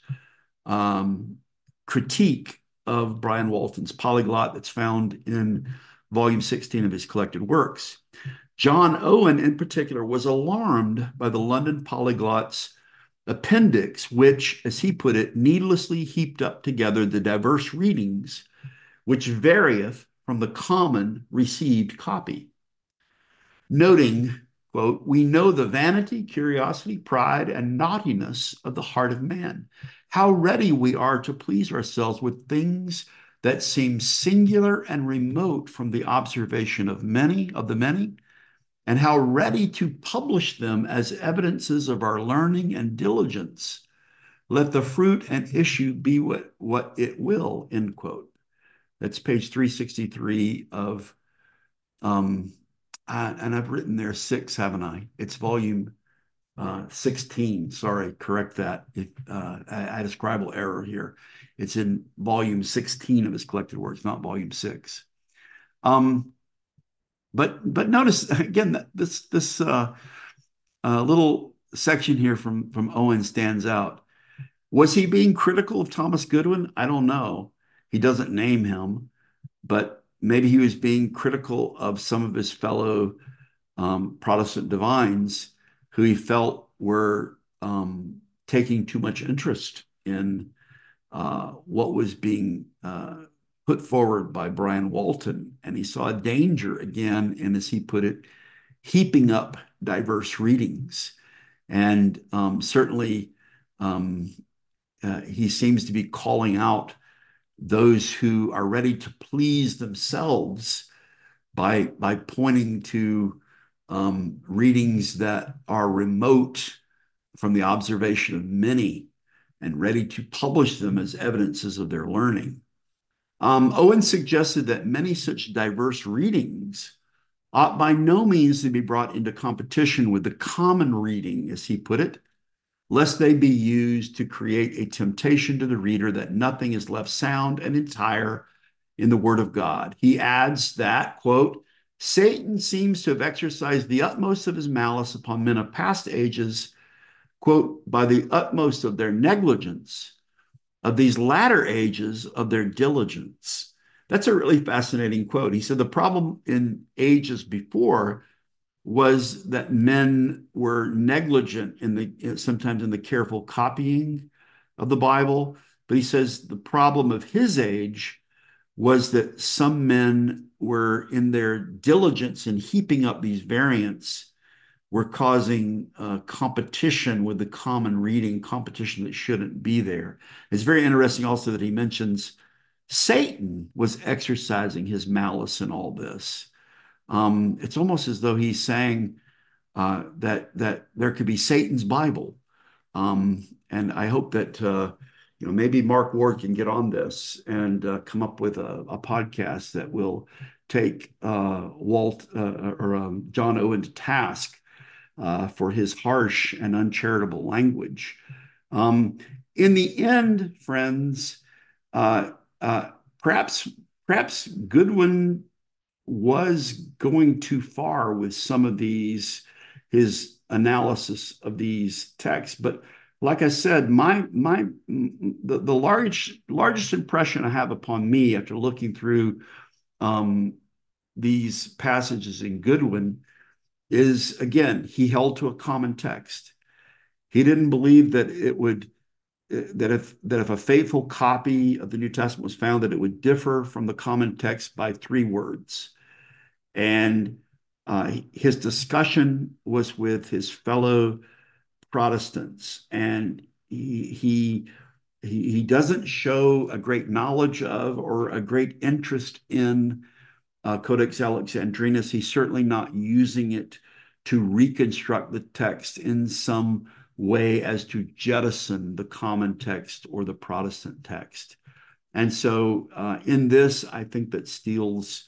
critique of Brian Walton's polyglot that's found in volume 16 of his collected works. John Owen, in particular, was alarmed by the London Polyglot's appendix, which, as he put it, needlessly heaped up together the diverse readings which varieth from the common received copy. Noting, quote, we know the vanity, curiosity, pride, and naughtiness of the heart of man, how ready we are to please ourselves with things that seem singular and remote from the observation of the many, and how ready to publish them as evidences of our learning and diligence. Let the fruit and issue be what it will, end quote. That's page 363 of, and I've written there 6, haven't I? It's volume 16. Sorry, correct that. I had a scribal error here. It's in volume 16 of his collected works, not volume 6. But notice again that this little section here from Owen stands out. Was he being critical of Thomas Goodwin? I don't know. He doesn't name him, but maybe he was being critical of some of his fellow Protestant divines who he felt were taking too much interest in what was being put forward by Brian Walton. And he saw a danger again in, as he put it, heaping up diverse readings. And certainly he seems to be calling out those who are ready to please themselves by pointing to readings that are remote from the observation of many and ready to publish them as evidences of their learning. Owen suggested that many such diverse readings ought by no means to be brought into competition with the common reading, as he put it, lest they be used to create a temptation to the reader that nothing is left sound and entire in the Word of God. He adds that, quote, Satan seems to have exercised the utmost of his malice upon men of past ages, quote, by the utmost of their negligence, of these latter ages of their diligence. That's a really fascinating quote. He said the problem in ages before was that men were negligent sometimes in the careful copying of the Bible. But he says the problem of his age was that some men were in their diligence in heaping up these variants were causing competition with the common reading, competition that shouldn't be there. It's very interesting also that he mentions Satan was exercising his malice in all this. It's almost as though he's saying that there could be Satan's Bible. And I hope that maybe Mark Ward can get on this and come up with a podcast that will take Walt or John Owen to task for his harsh and uncharitable language. In the end, friends, uh, uh, perhaps Goodwin was going too far with some of his analysis of these texts. But like I said, the largest impression I have upon me after looking through these passages in Goodwin is, again, he held to a common text. He didn't believe that it would that if a faithful copy of the New Testament was found, that it would differ from the common text by 3 words. And his discussion was with his fellow Protestants, and he doesn't show a great knowledge of or a great interest in Codex Alexandrinus. He's certainly not using it to reconstruct the text in some way as to jettison the common text or the Protestant text. And so in this, I think that Steele's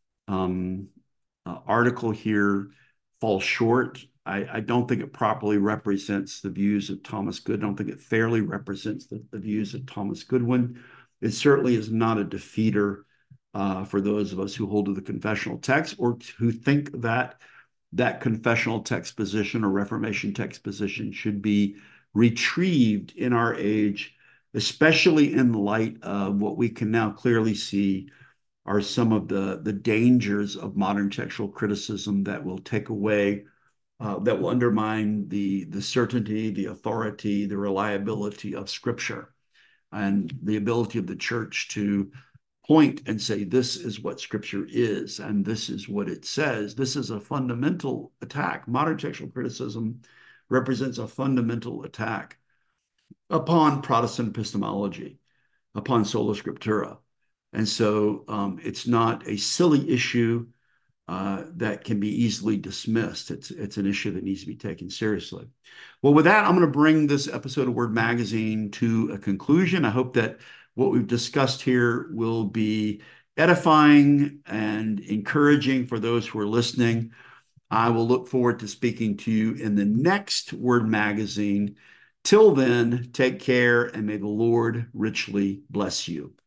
article here falls short. I don't think it properly represents the views of Thomas Goodwin. I don't think it fairly represents the views of Thomas Goodwin. It certainly is not a defeater for those of us who hold to the confessional text or who think that that confessional text position or Reformation text position should be retrieved in our age, especially in light of what we can now clearly see are some of the dangers of modern textual criticism that will take away, that will undermine the certainty, the authority, the reliability of Scripture, and the ability of the church to point and say, this is what Scripture is, and this is what it says. This is a fundamental attack. Modern textual criticism represents a fundamental attack upon Protestant epistemology, upon sola scriptura. And so it's not a silly issue that can be easily dismissed. It's an issue that needs to be taken seriously. Well, with that, I'm going to bring this episode of Word Magazine to a conclusion. I hope that what we've discussed here will be edifying and encouraging for those who are listening. I will look forward to speaking to you in the next Word Magazine. Till then, take care and may the Lord richly bless you.